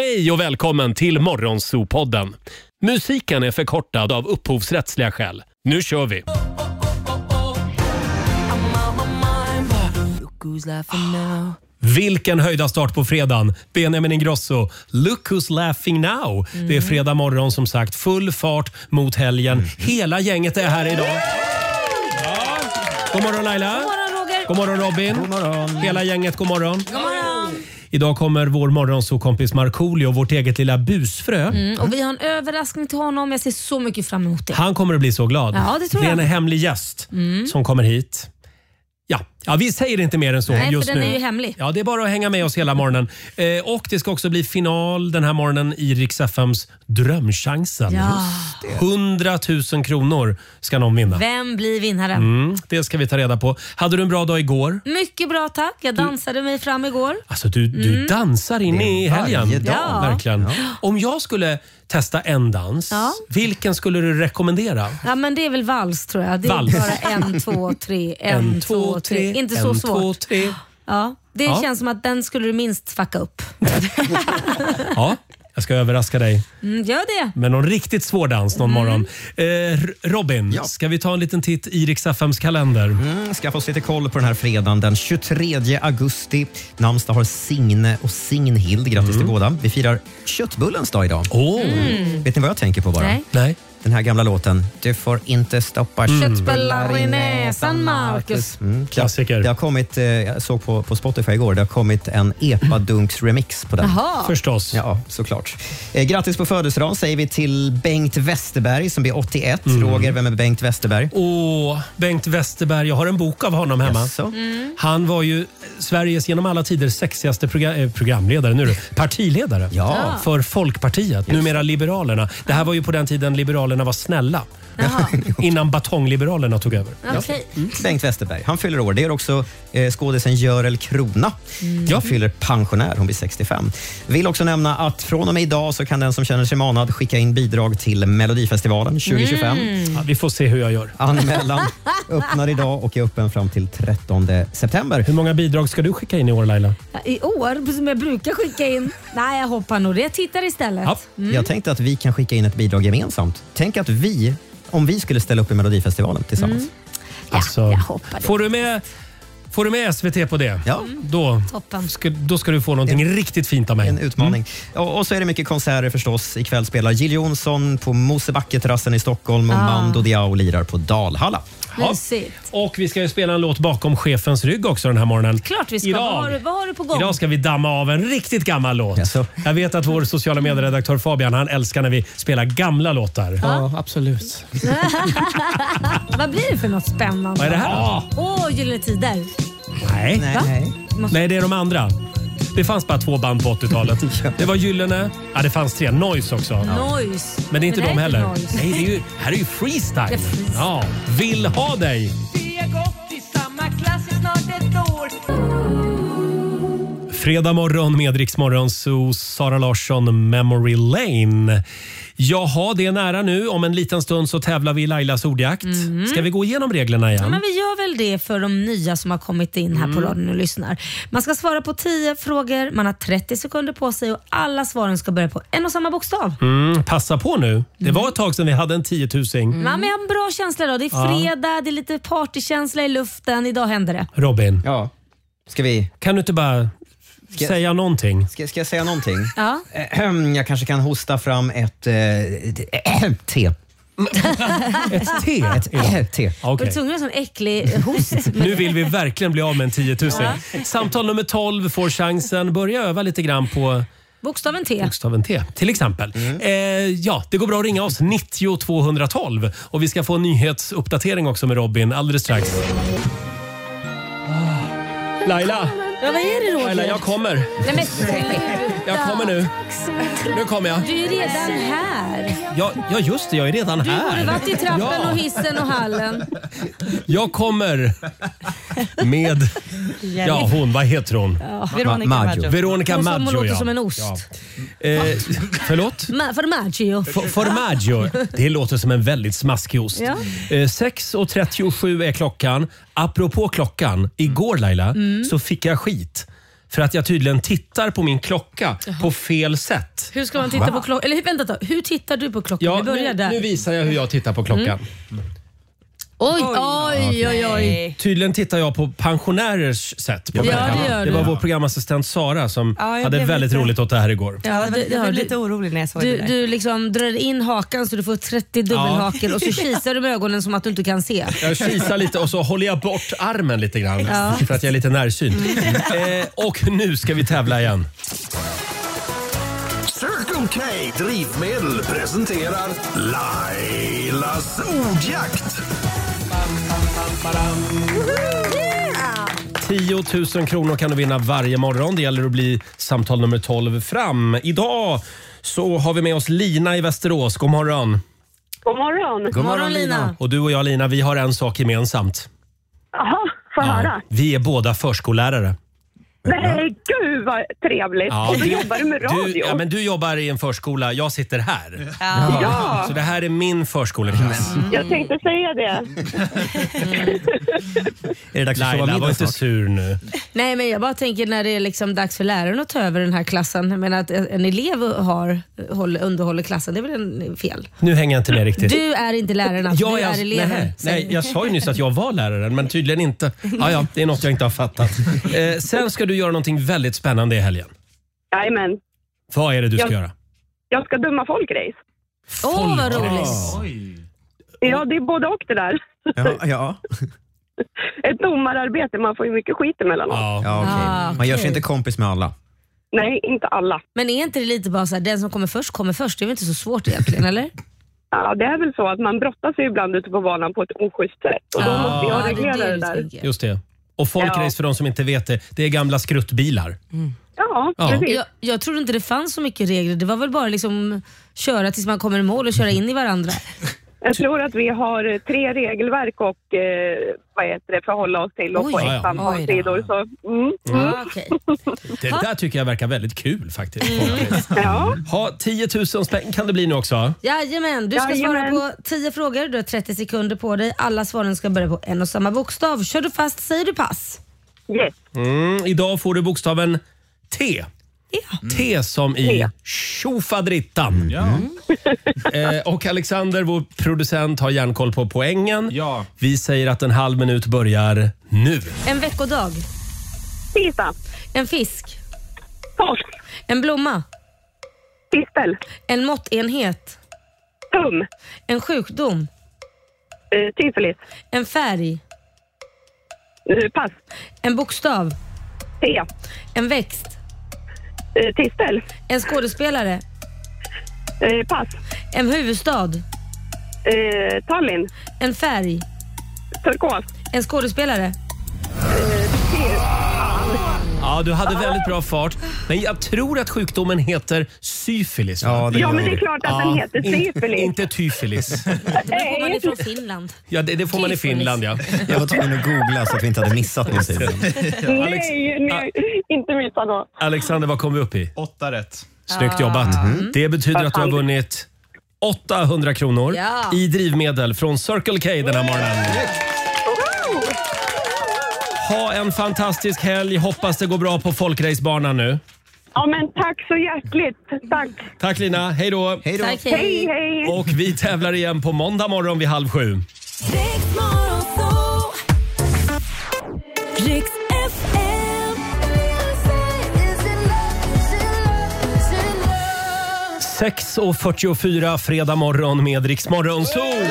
Hej och välkommen till Morgonzoo-podden. Musiken är förkortad av upphovsrättsliga skäl. Nu kör vi! Vilken höjda start på fredagen. Benjamin Ingrosso, Look Who's Laughing Now. Det är fredag morgon som sagt. Full fart mot helgen. Hela gänget är här idag. Ja. God morgon Laila. God morgon Roger. God morgon Robin. God morgon. Hela gänget, god morgon. God morgon. Idag kommer vår morgonsokompis Markoolio, vårt eget lilla busfrö. Och vi har en överraskning till honom. Jag ser så mycket fram emot det. Han kommer att bli så glad. Ja, det tror jag. Det är en hemlig gäst som kommer hit. Ja, vi säger inte mer än så. Nej, just för den nu. är ju hemlig. Ja, det är bara att hänga med oss hela morgonen. Och det ska också bli final den här morgonen i Rix FMs Drömchansen. Ja. 100 000 kronor ska någon vinna. Vem blir vinnaren? Det ska vi ta reda på. Hade du en bra dag igår? Mycket bra, tack. Jag dansade mig fram igår. Alltså du dansar in i helgen. Varje dag. Ja. Verkligen. Om jag skulle testa en dans, vilken skulle du rekommendera? Ja, men det är väl vals tror jag. Det är Vals. bara 1, 2, 3, 1, 2, 3. Inte så 1, svårt. 2, 3. Ja, det känns som att den skulle du minst fucka upp. Ja, jag ska överraska dig Gör det. med någon riktigt svår dans någon morgon. Robin, ska vi ta en liten titt i Rix FMs kalender? Ska få oss lite koll på den här fredagen den 23 augusti. Namnsdag har Signe och Signhild. Grattis till båda. Vi firar köttbullens dag idag. Vet ni vad jag tänker på bara? Nej. Den här gamla låten. Du får inte stoppa Köttbullar i näsan, Marcus. Klassiker. Det har kommit, jag såg på Spotify igår, det har kommit en Epadunks-remix på den. Jaha. Förstås. Ja, såklart. Grattis på födelsedagen säger vi till Bengt Westerberg som blir 81. Roger, vem är Bengt Westerberg? Bengt Westerberg, jag har en bok av honom hemma. Jaså? Han var ju Sveriges genom alla tider sexigaste programledare, partiledare för Folkpartiet, numera Liberalerna. Det här var ju på den tiden Liberalerna var snälla. Innan batongliberalerna tog över. Okay. Bengt Westerberg, han fyller år. Det är också skådisen Görel Krona. Jag fyller pensionär, hon blir 65. Vill också nämna att från och med idag så kan den som känner sig manad skicka in bidrag till Melodifestivalen 2025. Ja, vi får se hur jag gör. Anmälan öppnar idag och är öppen fram till 13 september. Hur många bidrag ska du skicka in i år, Laila? I år, som jag brukar skicka in. Nej, jag hoppar nog. Jag tittar istället. Ja. Jag tänkte att vi kan skicka in ett bidrag gemensamt. Tänk att om vi skulle ställa upp i Melodifestivalen tillsammans. Alltså, jag hoppar det. Får du med SVT på det? Ja. Då ska du få någonting riktigt fint av mig. En utmaning. Och så är det mycket konserter förstås. Ikväll spelar Jill Johnson på Mosebacke-terrassen i Stockholm och Mando Diao lirar på Dalhalla. Mysigt. Och vi ska ju spela en låt bakom chefens rygg också den här morgonen. Klart vi ska. Idag, vad har du på gång? Idag ska vi damma av en riktigt gammal låt. Jaså? Jag vet att vår sociala medieredaktör Fabian, han älskar när vi spelar gamla låtar. Ja, absolut. Vad blir det för något spännande? Vad är det här? Gyllene Tider. Nej. Nej. Det är de andra. Det fanns bara 2 band på 80-talet. Det var Gyllene. Ja, det fanns 3. Noise också. Noise. Men det är inte de heller. Noise. Nej, här är ju freestyle. Det är freestyle. Ja, Vill ha dig. Vi har gått i samma klass i snart ett år. Fredag morgon med Rix Morgonzoo, Sara Larsson, Memory Lane. Jaha, det är nära nu. Om en liten stund så tävlar vi i Lailas ordjakt. Ska vi gå igenom reglerna igen? Ja, men vi gör väl det för de nya som har kommit in här på radion och lyssnar. Man ska svara på 10 frågor, man har 30 sekunder på sig och alla svaren ska börja på en och samma bokstav. Passa på nu. Det var ett tag sedan vi hade en 10 000. Ja, men jag har en bra känsla idag. Det är fredag, det är lite partykänsla i luften. Idag händer det. Robin, Ja. Ska vi... kan du inte bara säga någonting? Ska jag säga någonting? Ja. Jag kanske kan hosta fram ett te. Ett te? Te. Var Okej. du tvungen att ha en sån äcklig host? Nu vill vi verkligen bli av med en 10 000. Samtal nummer 12 får chansen. Börja öva lite grann på Bokstaven T. bokstaven T, till exempel. Det går bra att ringa oss 90 212 och vi ska få en nyhetsuppdatering också med Robin alldeles strax. Laila, Ja, vad är det Roger? Laila, jag kommer. Nej, men sluta. Jag kommer nu. Nu kommer jag. Du är redan här. Ja, just det, jag är redan Du har här. varit i trappen och hissen och hallen. Jag kommer med... Ja, vad heter hon? Veronica Maggio. Maggio. Veronica Hon som Maggio, låter ja. som en ost. Förlåt? Formaggio. Formaggio. Det låter som en väldigt smaskig ost. Ja. 6:37 är klockan. Apropå klockan, igår Laila så fick jag skit. För att jag tydligen tittar på min klocka på fel sätt. Hur ska man titta på klockan? Eller vänta då, hur tittar du på klockan? Ja, Vi börjar där. nu visar jag hur jag tittar på klockan. Oj. Tydligen tittar jag på pensionärers sätt. På det gör det var du. vår programassistent Sara som jag hade blev väldigt roligt åt det här igår. Ja, Jag blev lite orolig när jag såg det där. Du liksom drar in hakan så du får 30 dubbelhaken och så kisar du med ögonen som att du inte kan se. Jag kisar lite och så håller jag bort armen lite grann för att jag är lite närsynt. Och nu ska vi tävla igen. Circle K Drivmedel presenterar Lailas ordjakt. 10 000 kronor kan du vinna varje morgon. Det gäller att bli samtal nummer 12 fram. Idag så har vi med oss Lina i Västerås. God morgon. God morgon. God morgon Lina. Och du och jag Lina, vi har en sak gemensamt. Jaha, får höra. Vi är båda förskollärare. Nej, gud vad trevligt. Ja, och då jobbar du med radio. Men du jobbar i en förskola, jag sitter här. Ja. Så det här är min förskoleklass. Jag tänkte säga det. Är det dags att sova Laila, var middag inte snart? sur nu. Nej, men jag bara tänker när det är liksom dags för läraren att ta över den här klassen. Jag menar att en elev underhåller klassen, det är väl fel. Nu hänger jag inte med riktigt. Du är inte läraren, du är eleven. Nej, jag sa ju nyss att jag var läraren, men tydligen inte. Ja, det är något jag inte har fattat. Sen ska du göra någonting väldigt spännande i helgen. Jajamän. Vad är det du ska göra? Jag ska döma folkrace. Åh, vad roligt. Ja, det är både och det där. Ja. Ett domararbete, man får ju mycket skit emellanåt. Okej. Man gör sig inte kompis med alla. Nej, inte alla. Men är inte det lite bara så här, den som kommer först? Det är väl inte så svårt egentligen, eller? Ja, det är väl så att man brottar sig ibland ute på banan på ett oschysst sätt. Och då måste jag reglera det där. Just det. Och folkrace, för de som inte vet det är gamla skruttbilar. Ja, precis. Jag trodde inte det fanns så mycket regler. Det var väl bara liksom köra tills man kommer i mål och köra in i varandra. Jag tror att vi har 3 regelverk och förhålla oss till och på ett antal sidor. Så, Okay. Det där tycker jag verkar väldigt kul faktiskt. Ja. Ha 10 000 spänn kan det bli nu också. Jajamän, du ska svara på 10 frågor. Du har 30 sekunder på dig. Alla svaren ska börja på en och samma bokstav. Kör du fast, säger du pass. Yes. Idag får du bokstaven T. Ja. T som i tjofadrittan. Och Alexander, vår producent, har järnkoll på poängen. Ja. Vi säger att en halv minut börjar nu. En veckodag. Tisdag. En fisk. Torsk. En blomma. Tistel. En måttenhet. Tum. En sjukdom. Tyfilis. En färg. Pass. En bokstav. T. En växt. Tistel. En skådespelare. Pass. En huvudstad. Tallinn. En färg. Turkos. En skådespelare. Ja, du hade väldigt bra fart. Men jag tror att sjukdomen heter syfilis. Ja, men det är klart att den heter syfilis. Inte tyfilis. Det får man ifrån Finland. Ja, det får man i Finland, ja. Jag var tvungen att googla så att vi inte hade missat någonting. Nej, inte missa då. Alexander, vad kom vi upp i? 8 rätt. Snyggt jobbat. Det betyder att du har vunnit 800 kronor i drivmedel från Circle K den här morgonen. Ha en fantastisk helg. Hoppas det går bra på folkracebanan nu. Ja, men tack så hjärtligt. Tack. Tack Lina. Hej då. Hej då. Tack, Hej, hej. Och vi tävlar igen på måndag morgon vid 6:30. Riks FM. 6:44 fredag morgon med Rix Morgon Zoo.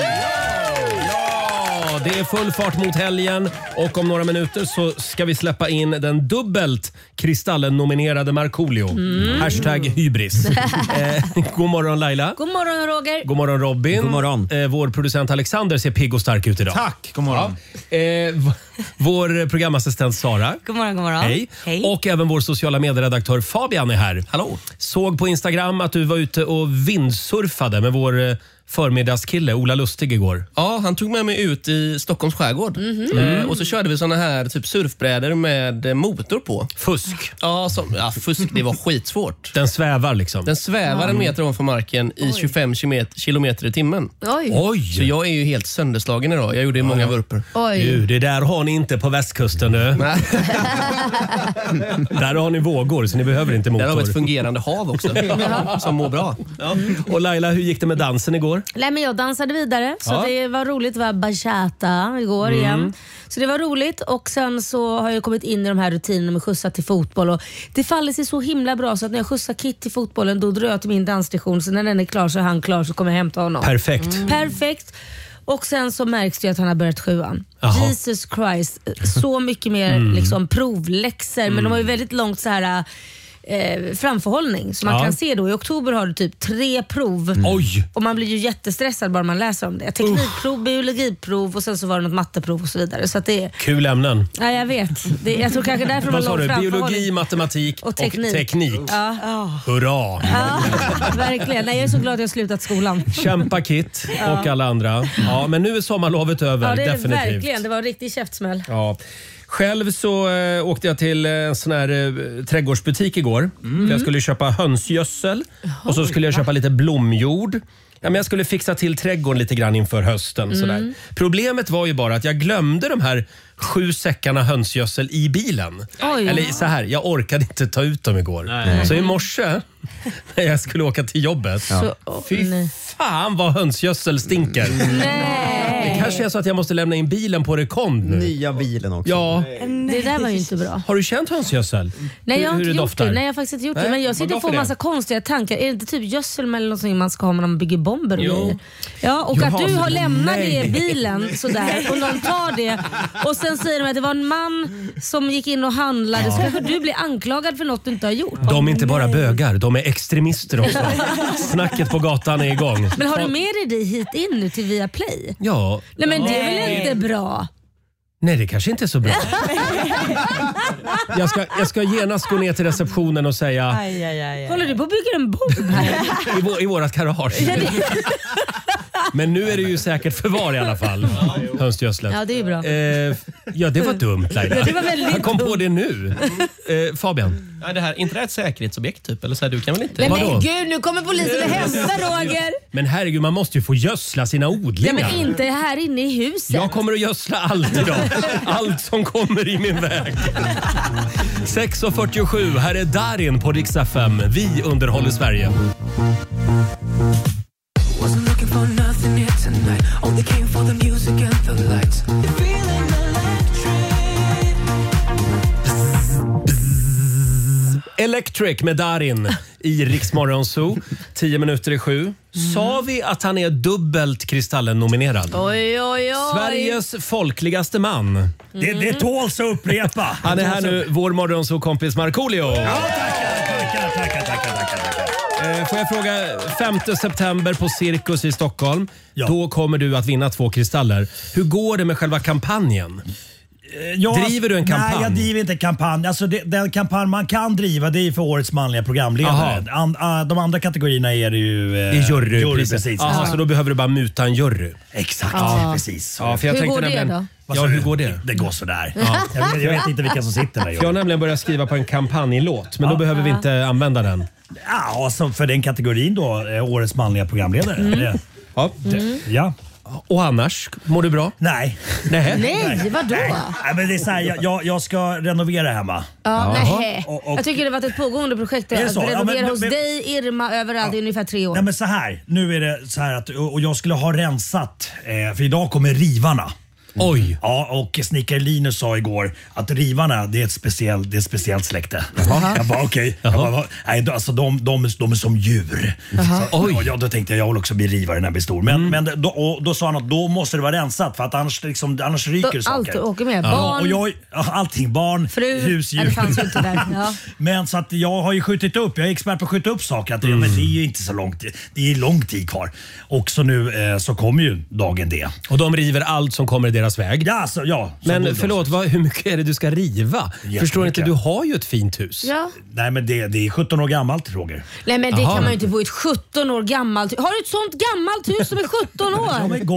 Det är full fart mot helgen och om några minuter så ska vi släppa in den dubbelt Kristallen-nominerade Markoolio. Hashtag hybris. God morgon Laila. God morgon Roger. God morgon Robin. God morgon. Vår producent Alexander ser pigg och stark ut idag. Tack, god morgon. Vår programassistent Sara. God morgon, god morgon. Hej. Och även vår sociala medieredaktör Fabian är här. Hallå. Såg på Instagram att du var ute och vindsurfade med vår förmiddagskille Ola Lustig igår. Ja, han tog med mig ut i Stockholms skärgård. Och så körde vi såna här typ surfbrädor med motor på. Fusk. Ja, fusk, det var skitsvårt. Den svävar liksom. Den svävar en meter ovanför marken i 25 kilometer i timmen. Oj. Oj! Så jag är ju helt sönderslagen idag. Jag gjorde många vurper. Oj. Du, det där har ni ni inte på västkusten nu. Där har ni vågor så ni behöver inte motor. Där har vi ett fungerande hav också som mår bra. Ja. Och Laila, hur gick det med dansen igår? Nej, men jag dansade vidare så det var roligt. Det var bachata igår igen. Så det var roligt och sen så har jag kommit in i de här rutinerna med skjutsa till fotboll och det faller sig så himla bra så att när jag skjutsar Kit till fotbollen då drar jag till min dansstation så när den är klar så är han klar så kommer jag hämta honom. Perfekt. Och sen så märks det att han har börjat 7:an. Jesus Christ, så mycket mer liksom provläxor men de har ju väldigt långt så här framförhållning så man kan se då i oktober har du typ 3 prov och man blir ju jättestressad bara man läser om det. Teknikprov, biologiprov och sen så var det något matteprov och så vidare så att det är kul ämnen. Ja, jag vet. Jag tror kanske därför vad sa du? Biologi, matematik och teknik. Ja. Hurra! Ja, verkligen. Nej, jag är så glad att jag har slutat skolan. Kämpa Kit och alla andra. Ja, men nu är sommarlovet över, ja, det är definitivt. Verkligen, det var en riktig käftsmäll. Ja. Själv så åkte jag till en sån här trädgårdsbutik igår. Jag skulle köpa hönsgödsel och så skulle jag köpa lite blomjord. Ja, men jag skulle fixa till trädgården lite grann inför hösten. Sådär. Problemet var ju bara att jag glömde de här 7 säckarna hönsgödsel i bilen. Eller så här, jag orkade inte ta ut dem igår. Så i morse när jag skulle åka till jobbet. Fy fan vad hönsgödsel stinker. Det kanske är så att jag måste lämna in bilen på rekond nu. Nya bilen också. Ja. Det där var ju inte bra. Har du känt hönsgödsel? Nej, jag har inte gjort doftar? det. Nej, jag har faktiskt inte gjort det. Men jag sitter och får massa konstiga tankar. Är det inte typ gödsel eller något som man ska ha när man bygger bomber och grejer? Ja, och att du har lämnat det i bilen sådär och någon tar det och sen säger de att det var en man som gick in och handlade. Så kanske du blir anklagad för något du inte har gjort. De är inte bara bögar, de är extremister också. Snacket på gatan är igång. Men har du med dig hit in nu till Viaplay? Ja. Nej, men det är väl inte bra? Nej, det kanske inte är så bra. Jag ska genast gå ner till receptionen och säga... Håller du på att bygga en bomb här? I vårat garage. Men nu är det ju säkert förvar i alla fall. Hönsgödslet. Ja, det är ju bra. Ja, det var dumt, Laila. Ja, det var väldigt jag kom på det nu. Fabian? Ja, det här, inte det ett säkerhetsobjekt typ? Eller så här, du kan väl inte... Nej, men gud, nu kommer polisen och hämtar Roger. Men herregud, man måste ju få gödsla sina odlingar. Nej, men inte här inne i huset. Jag kommer att gödsla allt idag. Allt som kommer i min väg. 6:47, här är Darin på Rix FM. Vi underhåller Sverige. Wasn't looking for nothing here tonight. Only came for the music and the lights. Feeling Electric med Darin i Rix Morgon Zoo. 7:10. Sa vi att han är dubbelt Kristallen-nominerad? Oj. Sveriges folkligaste man. Det tåls att upprepa. Han är här nu, vår morgonzoo-kompis Markoolio. Ja, tackar. Får jag fråga, 5 september på Cirkus i Stockholm. Ja. Då kommer du att vinna 2 kristaller. Hur går det med själva kampanjen? Driver du en kampanj? Nej, jag driver inte en kampanj. Alltså den kampanj man kan driva, det är för årets manliga programledare. De andra kategorierna är det ju... jury, precis. Aha, så då behöver du bara muta en jury. Exakt, precis. Ja, för jag hur går det då? Ja, hur går det? Det går sådär. Jag vet inte vilka som sitter där. Jag har nämligen börjat skriva på en kampanjlåt, men då behöver vi inte använda den. Ja, alltså för den kategorin då, årets manliga programledare. Ja. Och annars, mår du bra? Nej. Nej, vadå? Nej, men det är så här, jag ska renovera hemma. Nej. Jag tycker det har varit ett pågående projekt att renovera hos dig, Irma, överallt i ungefär 3 år. Nej, men så här, nu är det så här att och jag skulle ha rensat, för idag kommer rivarna. Oj! Ja, och snickare Linus sa igår att rivarna, det är ett speciellt släkte. Jag bara okej. Alltså de är som djur. Så, då tänkte jag vill också bli rivare när jag blir stor. Men då sa han att då måste det vara rensat för att annars ryker saker. Allt åker med. Barn, allting. Barn, fru, husdjur. Det fanns inte där. Ja. Men så att jag har ju skjutit upp. Jag är expert på att skjuta upp saker. Men det är ju inte så långt. Det är lång tid kvar. Och så nu så kommer ju dagen det. Och de river allt som kommer i deras väg. Ja. Men förlåt, hur mycket är det du ska riva? Förstår inte, du har ju ett fint hus. Ja. Nej, men det är 17 år gammalt, Roger. Nej, men det kan man ju inte bo i ett 17 år gammalt. Har du ett sånt gammalt hus som är 17 år? Ja, men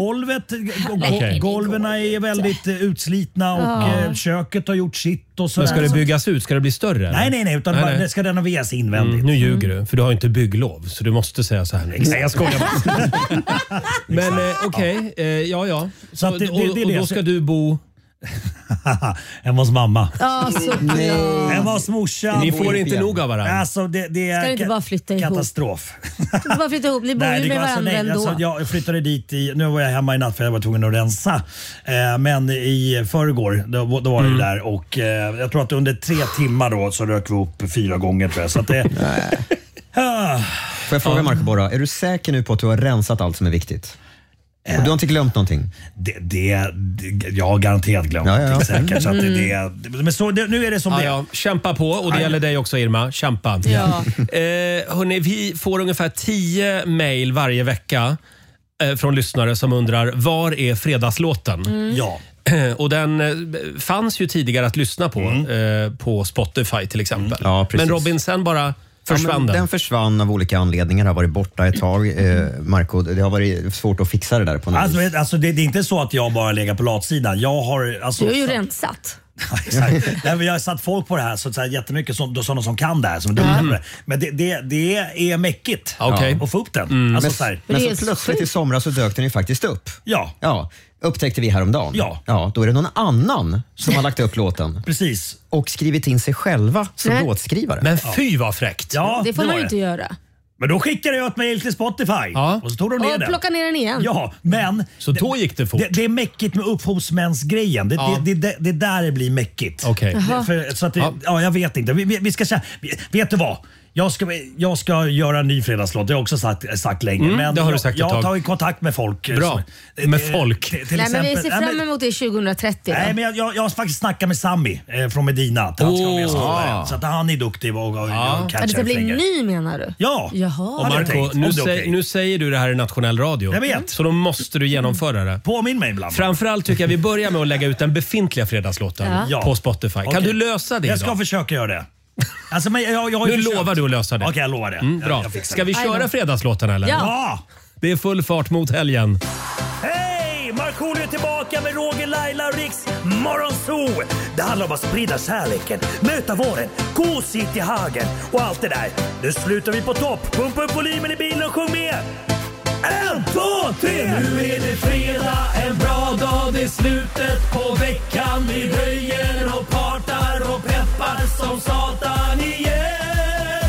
golven är väldigt utslitna och köket har gjort sitt och så. Men ska det byggas ut? Ska det bli större? Nej, utan det ska renoveras invändigt. Nu ljuger du, för du har inte bygglov, så du måste säga så här. Nej, jag skojar bara. Men okej, ja. Så att det och då ska du bo... Hemma hos mamma. Ja, Hemma hos morsan. Ni får inte nog av varandra. Alltså, det är ska inte bara flytta ihop? Katastrof. Inte bara flytta ihop, ni bor ju med varandra ändå. Alltså, jag flyttade dit nu var jag hemma i natt för jag var tvungen att rensa. Men i förrgår då var jag där och jag tror att under 3 timmar då så rök vi upp 4 gånger tror jag. Så att det... Får jag fråga Marco Borra, är du säker nu på att du har rensat allt som är viktigt? Och du har inte glömt någonting? Jag har garanterat glömt någonting säkert. Så att men så, nu är det som det är. Kämpa på och det gäller dig också Irma. Kämpa. Ja. Hörrni, vi får ungefär 10 mejl varje vecka från lyssnare som undrar var är fredagslåten? Ja. Och den fanns ju tidigare att lyssna på Spotify till exempel. Ja, men Robin sen bara försvann den försvann av olika anledningar, har varit borta ett tag. Marco, det har varit svårt att fixa det där på något vis. Alltså det är inte så att jag bara lägger på latsidan. Jag har alltså, du har ju rensat. Exakt. Jag har satt folk på det här, så att säga, jättemycket sådana som kan det här. Som men det är mäckigt att få upp den. Alltså, men så plötsligt i somras så dök den ju faktiskt upp. Ja. Upptäckte vi häromdagen. Ja, då är det någon annan som har lagt upp låten. Precis. Och skrivit in sig själva som låtskrivare. Men fy vad fräckt. Ja, det får man ju inte göra. Men då skickade jag ett mejl till Spotify och så tog de ner den. Och plockade ner den igen. Ja, men... Så då gick det fort. Det är mäckigt med upphovsmänsgrejen. Det där det blir mäckigt. Okej. Så att jag vet inte. Vi ska säga... Vet du vad? Jag ska göra en ny fredagslåt. Det har jag också sagt länge. Men det har du sagt jag har tagit kontakt med folk. Bra. Med folk. Till exempel, men vi ser fram emot det 2030. Nej, men jag har faktiskt snackat med Sammy från Medina. Så att han är duktig och det ska bli ny menar du? Ja. Jaha. Och Marco, nu säger du det här i nationell radio. Jag vet. Så då måste du genomföra det. Påminn mig ibland. Framförallt tycker jag vi börjar med att lägga ut den befintliga fredagslåten på Spotify. Kan du lösa det Jag ska idag? försöka göra det. Alltså, men jag nu lovar du att lösa det. Okej, jag lovar det. Bra. Ska vi köra fredagslåten eller? Ja! Det är full fart mot helgen. Hej! Markoolio är tillbaka med Roger, Laila och Riks Morgonzoo. Det handlar om att sprida kärleken, möta våren, gosigt i hagen och allt det där. Nu slutar vi på topp. Pumpa upp volymen i bilen och sjung med. 1, 2, 3! Nu är det fredag, en bra dag, det är slutet på veckan. Vi röjer och partar och peppar som satan igen.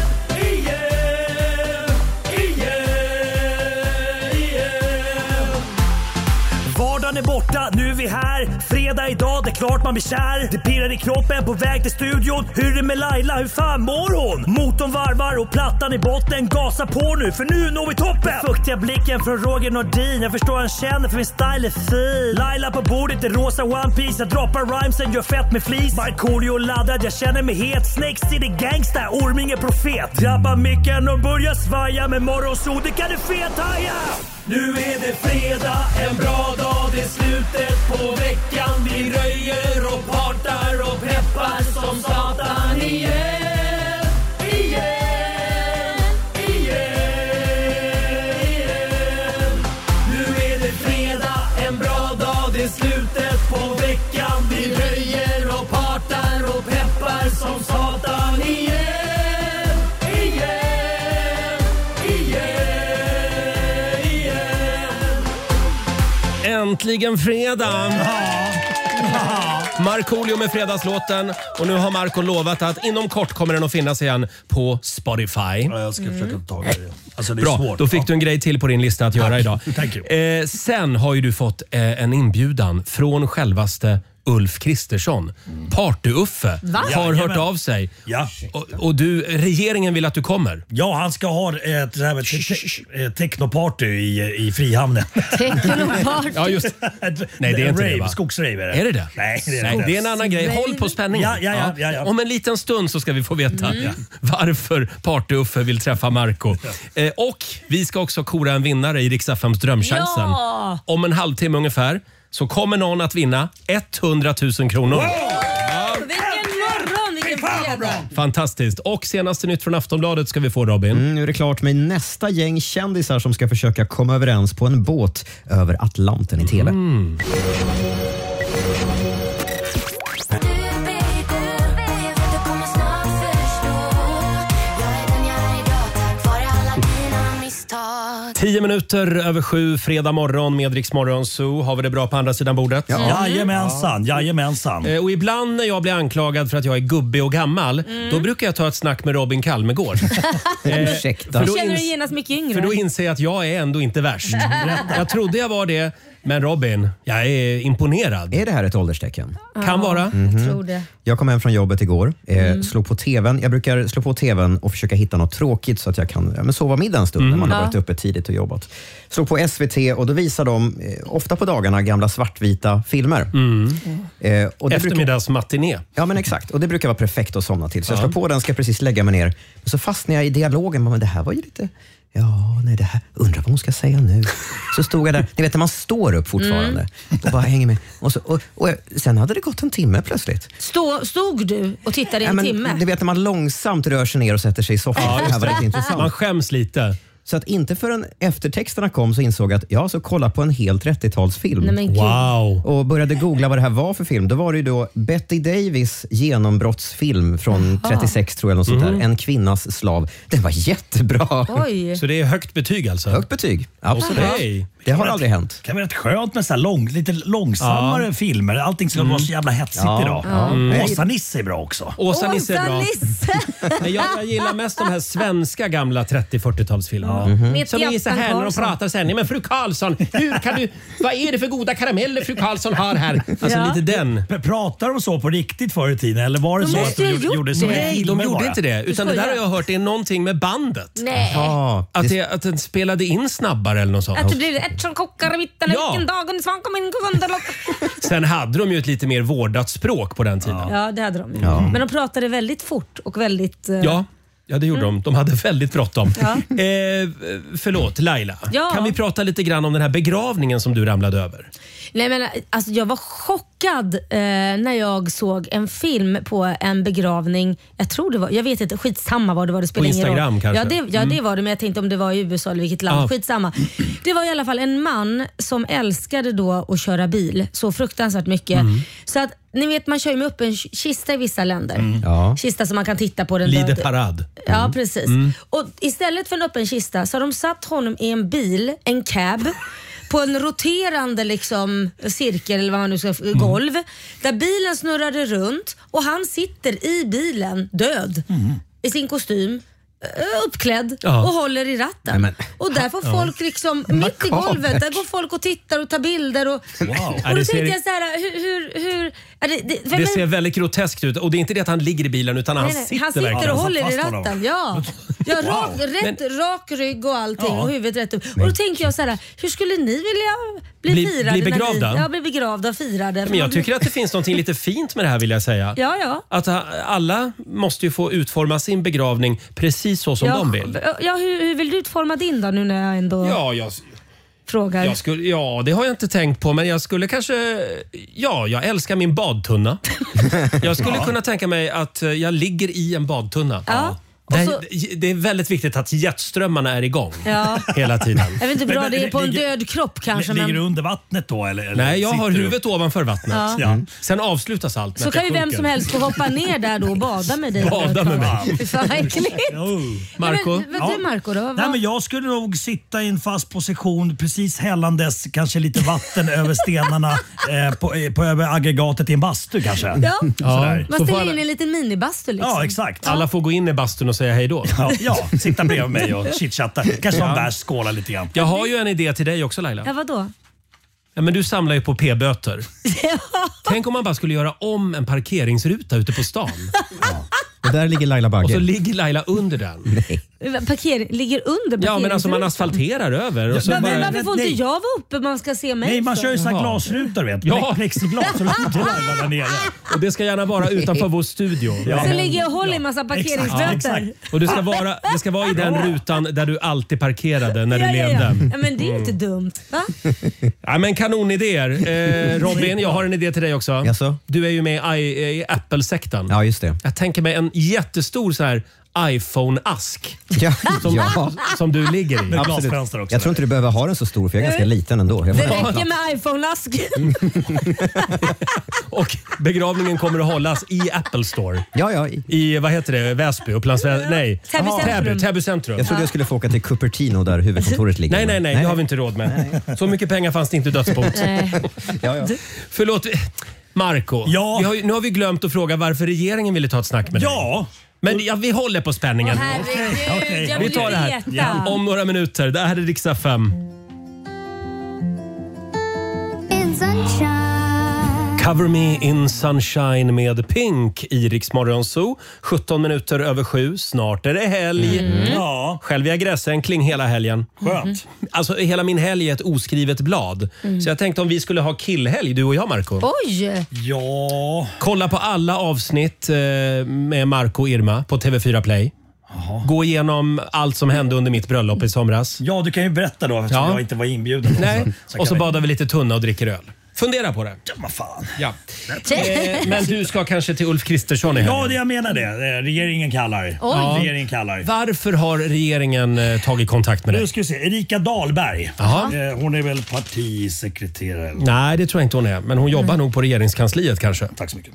Vardagen är borta, nu är vi här. Fredag idag, det är klart man blir kär. Det pirrar i kroppen på väg till studion. Hur är det med Laila, hur fan mår hon? Motorn varvar och plattan i botten. Gasa på nu, för nu når vi toppen. Fuktiga blicken från Roger Nordin. Jag förstår han känner, för min style är fin. Laila på bordet i rosa One Piece. Jag droppar rhymesen, gör fett med flis. Markoolio laddad, jag känner mig het. Snake City gangsta, Orminge profet. Drabbar micken och börjar svaja. Med Morgonzoo, det kan du fethaja. Nu är det fredag, en bra dag, det är slutet på veckan. Vi röjer och partar och peppar som satan igen. Nu är det fredag, en bra dag, det är slutet på veckan. Vi röjer och partar och peppar som satan igen. Äntligen fredag! Markoolio med fredagslåten. Och nu har Marco lovat att inom kort kommer den att finnas igen på Spotify. Ja, jag ska försöka ta det. Alltså, det är bra, svårt. då fick du en grej till på din lista att göra idag. Sen har ju du fått en inbjudan från självaste Ulf Kristersson. Party-Uffe har hört av sig. Ja. Och du, regeringen vill att du kommer. Ja, han ska ha ett technoparty i Frihamnen. Technoparty? Ja, just. Nej, det är inte det, va? Skogsrave är det. Är det det? Nej, det är Nej, det. det är en annan grej. Håll på spänningen. Ja. Om en liten stund så ska vi få veta varför Party-Uffe vill träffa Marco. Och vi ska också kora en vinnare i Rix FMs Drömchansen. Ja. Om en halvtimme ungefär så kommer någon att vinna 100 000 kronor. Vilken morgon, vilken fredag. Fantastiskt. Och senaste nytt från Aftonbladet ska vi få, Robin. Nu är det klart med nästa gäng kändisar som ska försöka komma överens på en båt över Atlanten i TV. 10 minuter över 7, fredag morgon med Rix Morgon Zoo. Har vi det bra på andra sidan bordet? Ja. Jajamensan. Och ibland när jag blir anklagad för att jag är gubbig och gammal, då brukar jag ta ett snack med Robin Kalmegård. Ursäkta. Du känner dig genast mycket yngre. För då inser jag att jag är ändå inte värst. Jag trodde jag var det. Men Robin, jag är imponerad. Är det här ett ålderstecken? Kan vara. Jag tror det. Jag kom hem från jobbet igår, slog på tvn. Jag brukar slå på tvn och försöka hitta något tråkigt så att jag kan sova middag en stund när man har varit uppe tidigt och jobbat. Slog på SVT och då visar de ofta på dagarna gamla svartvita filmer. Och eftermiddagsmatiné. Ja, men exakt. Och det brukar vara perfekt att somna till. Så jag slår på den, ska precis lägga mig ner. Och så fastnar jag i dialogen. Men det här var ju lite... Ja, nej, det här, undrar vad hon ska säga nu. Så stod jag där, ni vet när man står upp fortfarande och bara hänger med. Och sen hade det gått en timme plötsligt. Stod du och tittade i en timme? Ni vet när man långsamt rör sig ner och sätter sig i soffan. Det här var lite intressant. Man skäms lite. Så att inte förrän eftertexterna kom så insåg jag att jag så kolla på en hel 30-talsfilm. Wow. Och började googla vad det här var för film. Då var det ju då Betty Davis genombrottsfilm från 36 tror jag. Något sånt där. En kvinnas slav. Den var jättebra. Oj. Så det är högt betyg alltså? Högt betyg, absolut. Okay. Det har aldrig hänt. Det kan vara rätt skönt med så här lite långsammare filmer. Allting ska vara så jävla hetsigt idag. Åsa-Nisse är bra också. Åsa-Nisse är bra. Jag gillar mest de här svenska gamla 30-40-talsfilmerna. Som är så här när de pratar sen. Men fru Karlsson, vad är det för goda karameller fru Karlsson har här? Alltså lite den. Pratar de så på riktigt förr i tiden? Eller var det så att de gjorde så? Nej, de gjorde inte det. Utan det där har jag hört, det är någonting med bandet. Nej. Att den spelade in snabbare eller något sånt. Att det blev ett som kokar i mitten. Vilken dag en svan kom in och sen hade de ju ett lite mer vårdat språk på den tiden. Ja, det hade de. Men de pratade väldigt fort och väldigt... Ja, det gjorde de. De hade väldigt bråttom. Förlåt, Laila. Kan vi prata lite grann om den här begravningen som du ramlade över? Nej, men alltså, jag var chockad när jag såg en film på en begravning. Jag tror det var, jag vet inte, skitsamma vad det var. Det spelar på Instagram ingen roll. kanske? Det var det, men jag tänkte om det var i USA eller vilket land. Skitsamma. Det var i alla fall en man som älskade då att köra bil så fruktansvärt mycket. Så att ni vet, man kör ju med upp en kista i vissa länder. Kista som man kan titta på den Lide parad. Ja, precis. Och istället för en öppen kista så har de satt honom i en bil, en cab, på en roterande liksom cirkel eller vad man nu ska, golv, där bilen snurrade runt och han sitter i bilen död i sin kostym, uppklädd och håller i ratten. Och där får folk liksom mitt i golvet, där går folk och tittar och tar bilder och då tänkte jag så här, det ser väldigt groteskt ut och det är inte det att han ligger i bilen utan han sitter och håller i ratten. Rak rygg och allting och huvudet rätt upp. Och då tänker jag så här, hur skulle ni vilja bli firade? Bli begravda? Bli begravda och firade. Men jag tycker att det finns något lite fint med det här, vill jag säga. Att alla måste ju få utforma sin begravning precis så som de vill. Hur vill du utforma din då nu när jag ändå frågar? Det har jag inte tänkt på, men jag skulle kanske... jag älskar min badtunna. Jag skulle kunna tänka mig att jag ligger i en badtunna. Det är väldigt viktigt att jetströmmarna är igång hela tiden. Jag vet inte hur bra det är på en död kropp kanske. Ligger du under vattnet då? Eller nej, jag har huvudet ovanför vattnet. Sen avslutas allt. Så kan ju vem som helst få hoppa ner där då och bada med dig. Bada med mig. Fy fan vad äckligt. Marco? Du Marco då? Nej, men jag skulle nog sitta i en fast position precis hällandes kanske lite vatten över stenarna på över aggregatet i en bastu kanske. Man ställer in en liten minibastu liksom. Ja, exakt. Alla får gå in i bastun och säga hej då. Sitta bredvid mig och chitchatta. Kanske en bärs, skåla lite grann. Jag har ju en idé till dig också, Laila. Ja, vadå? Ja, men du samlar ju på p-böter. Tänk om man bara skulle göra om en parkeringsruta ute på stan. Och där ligger Laila Bagge. Och så ligger Laila under den. Nej. Ligger under Ja, men alltså man asfalterar över. Och så men varför får inte jag vara uppe man ska se mig? Nej, man kör ju såna glasrutor, vet du. Plexiglas och Laila där nere. Och det ska gärna vara utanför vår studio. Så ligger jag och håller i massa parkeringsböter. Och det ska vara i den rutan där du alltid parkerade när du levde. Ja, men det är inte dumt. Va? Ja, men kanonidéer. Robin, jag har en idé till dig också. Jaså? Du är ju med i Apple-sektorn. Ja, just det. Jag tänker mig en jättestor så här iPhone-ask Ja. som du ligger i. Med glasfönster också. Jag tror inte du behöver ha den så stor för jag är ganska liten ändå. Det räcker med iPhone-ask. Och begravningen kommer att hållas i Apple Store. Ja. I, vad heter det, Väsby, Upplands nej. Täby centrum. Jag trodde jag skulle få åka till Cupertino där huvudkontoret ligger. Nej, det har vi inte råd med. Så mycket pengar fanns det inte i dödsbot. Ja. Förlåt, Marco. Ja. Nu har vi glömt att fråga varför regeringen ville ta ett snack med dig. Ja. Men vi håller på spänningen. Herregud, jag Vi vill tar det här om några minuter. Det här är Rix FM. Cover Me in Sunshine med Pink i Rix Morgon Zoo. 17 minuter över 7. Snart är det helg. Ja. Själv är jag gräsänkling hela helgen. Skönt. Alltså hela min helg är ett oskrivet blad. Så jag tänkte om vi skulle ha killhelg, du och jag, Marco. Oj! Ja. Kolla på alla avsnitt med Marco och Irma på TV4 Play. Gå igenom allt som hände under mitt bröllop i somras. Ja, du kan ju berätta då eftersom jag inte var inbjuden. Nej. Och så badar vi lite tunna och dricker öl. Fundera på det. Ja, vad fan. Ja. Men du ska kanske till Ulf Kristersson i helgen. Ja, jag menar det. Regeringen kallar. Oj. Regeringen kallar. Varför har regeringen tagit kontakt med dig? Nu ska vi se. Erika Dahlberg. Hon är väl partisekreterare? Nej, det tror jag inte hon är. Men hon jobbar nog på regeringskansliet kanske. Tack så mycket.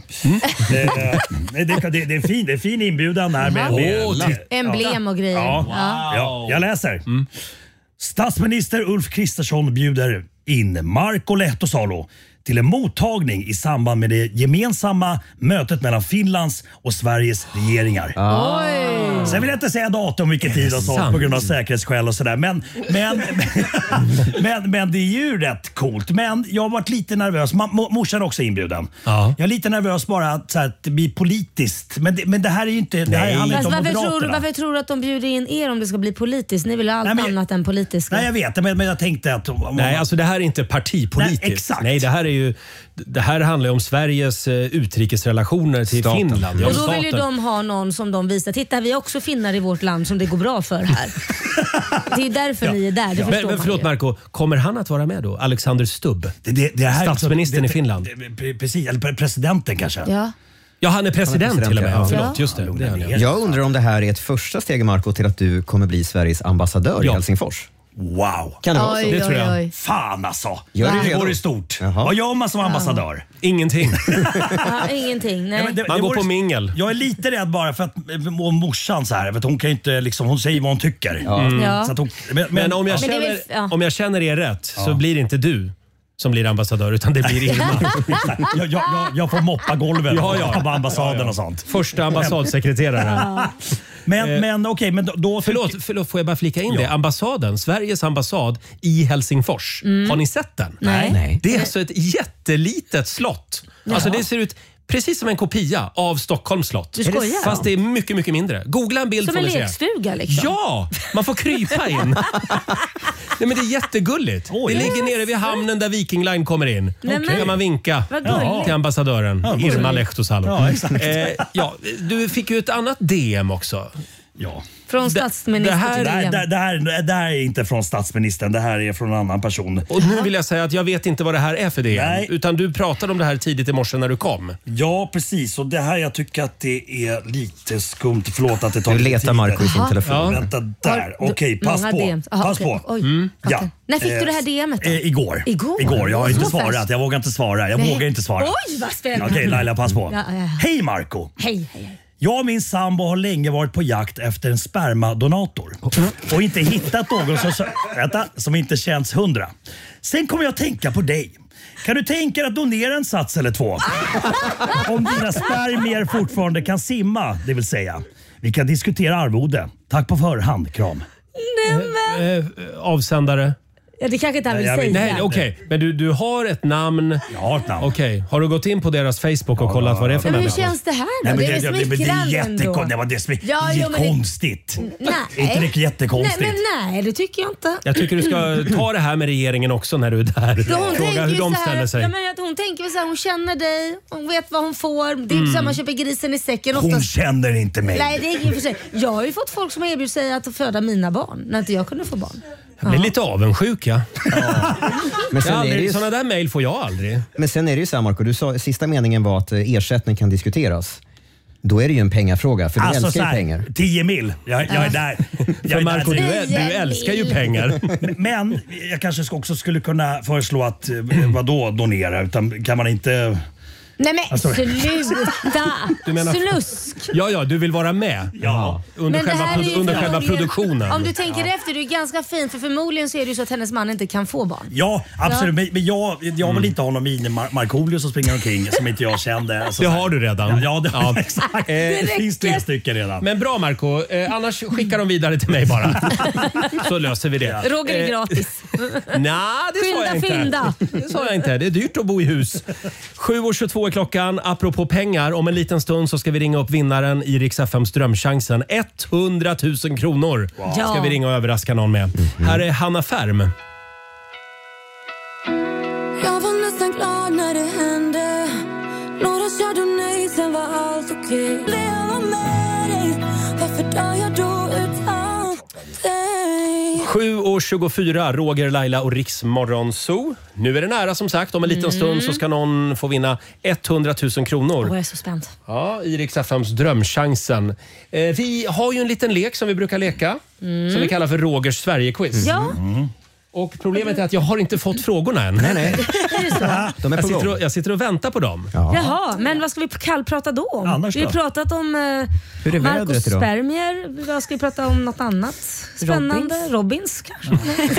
Det är fin inbjudan här med emblem och grejer. Ja, jag läser. Statsminister Ulf Kristersson bjuder in Marco Lehtosalo till en mottagning i samband med det gemensamma mötet mellan Finlands och Sveriges regeringar. Sen vill jag inte säga datum, vilken tid och så på grund av säkerhetsskäl och sådär. Men det är ju rätt coolt. Men jag har varit lite nervös. Morsan är också inbjuden. Jag är lite nervös bara att det blir politiskt. Men det här är ju inte... Det här handlar inte om Moderaterna. Varför tror du att de bjuder in er om det ska bli politiskt? Ni vill ha allt annat än politiskt. Nej, jag vet. Men jag tänkte att... Nej, alltså det här är inte partipolitiskt. Nej, exakt. Nej, det här handlar ju om Sveriges utrikesrelationer till Finland. Och då vill ju de ha någon som de visar. Titta, vi har också finnar i vårt land som det går bra för här. Det är därför ni är där. Men förlåt Marco, kommer han att vara med då? Alexander Stubb? Det här statsministern i Finland? Precis, eller presidenten kanske. Ja, han är president till och med. Förlåt, just det. Jag undrar om det här är ett första steg, Marco, till att du kommer bli Sveriges ambassadör i Helsingfors. Wow. Kan det vara så? Det tror jag. Fan alltså. Det går i stort. Vad gör man som ambassadör? Ingenting. Ingenting. Nej. Man går på mingel. Jag är lite rädd bara för att morsan så här, vet, hon kan ju inte liksom, hon säger vad hon tycker. Så att hon, men om jag känner er rätt så blir det inte du som blir ambassadör, utan det blir Irma. jag får moppa golven på ambassaden och sånt. Första ambassadsekreterare. Men okej, men då... Förlåt, får jag bara flika in det? Ambassaden, Sveriges ambassad i Helsingfors. Har ni sett den? Nej. Det är alltså ett jättelitet slott. Alltså det ser ut precis som en kopia av Stockholms slott. Du skojar? Fast det är mycket, mycket mindre. Googla en bild som får en ni se. lekstuga liksom? Ja! Man får krypa in. Nej, men det är jättegulligt. Det ligger nere vid hamnen där Viking Line kommer in. Då kan man vinka till ambassadören Irma Lehtosalo. Du fick ju ett annat DM också. Ja. Från statsministern. Det här är inte från statsministern, det här är från en annan person. Och nu vill jag säga att jag vet inte vad det här är för det. Nej. Utan du pratade om det här tidigt i morse när du kom. Ja, precis. Och det här, jag tycker att det är lite skumt. Förlåt att det tar Du lite letar tid. Marco i sin telefon. Ja. Vänta där. Okej, pass på. Pass på. Ja. När fick du det här DM:et då? Igår. Jag har inte svarat. Jag vågar inte svara. Vågar inte svara. Oj, vad spännande. Okej, Laila, pass på. Hej Marco. Hej. Jag och min sambo har länge varit på jakt efter en spermadonator och inte hittat någon som inte känns 100. Sen kommer jag att tänka på dig. Kan du tänka dig att donera en sats eller två? Om dina spermier fortfarande kan simma, det vill säga. Vi kan diskutera arvode. Tack på förhand, kram. Avsändare? Ja, det kanske inte han vill säga. Nej, okej. Men du har ett namn. Jag har ett namn. Okej. Har du gått in på deras Facebook och kollat vad det är för men hur människor? känns det här då? Det är smickrande ändå. Det är konstigt. Nej. Inte det jättekonstigt? Nej, det tycker jag inte. Jag tycker du ska ta det här med regeringen också när du är där. Fråga hur de ställer sig. Hon tänker väl så här, hon känner dig, hon vet vad hon får. Det är inte så att man köper grisen i säcken. Hon känner inte mig. Nej, det är ingen för sig. Jag har ju fått folk som har erbjudit sig att föda mina barn när inte jag kunde få barn. Jag blir lite avundsjuk, Men sen är det ju... Sådana där mejl får jag aldrig. Men sen är det ju så här, Marco, du sa, sista meningen var att ersättning kan diskuteras. då är det ju en pengafråga, för du Alltså älskar ju pengar. 10 mil. Jag är där. För Marco, du älskar ju pengar. Men jag kanske också skulle kunna föreslå att, vadå donera? Utan kan man inte... Nej men Alltså- sluta! Du menar- Slusk! Ja, du vill vara med. Ja. Under Men det här är ju själva förmodligen- produktionen. Om du tänker efter, det är ganska fint för förmodligen så är det ju så att hennes man inte kan få barn. Ja, absolut. Men jag vill inte ha någon mini-Markoolio som springer omkring som inte jag kände. Alltså, Det har du redan. Ja, det har exakt. Det finns 3 stycken redan. Men bra Marco, annars skickar de vidare till mig bara. Så löser vi det. Roger är gratis. Nej, det sa jag inte. Fynda. Det sa jag inte. Det är dyrt att bo i hus. 7:22 är klockan. Apropå pengar, om en liten stund så ska vi ringa upp vinnaren i Rix FMs Drömchansen. 100 000 kronor ska vi ringa och överraska någon med. Här är Hanna Färm. Jag var nästan glad när det hände. Några chardonnay, sen var allt okej. Leva med dig, varför dör jag då utan dig? 7:24, Roger, Laila och Rix Morgonzoo. Nu är det nära som sagt. Om en liten stund så ska någon få vinna 100 000 kronor. Jag är så spänd. Ja, i Rix FMs Drömchansen. Vi har ju en liten lek som vi brukar leka. Som vi kallar för Rogers Sverige-quiz. Ja. Och problemet är att jag har inte fått frågorna än. Nej. Är det så? De är på gång. Jag sitter och väntar på dem. Jaha, men vad ska vi kallprata då om? Annars Vi har då? pratat om Hur är Marcos vädret idag? spermier. Vad ska vi prata om? Något annat spännande? Robins kanske?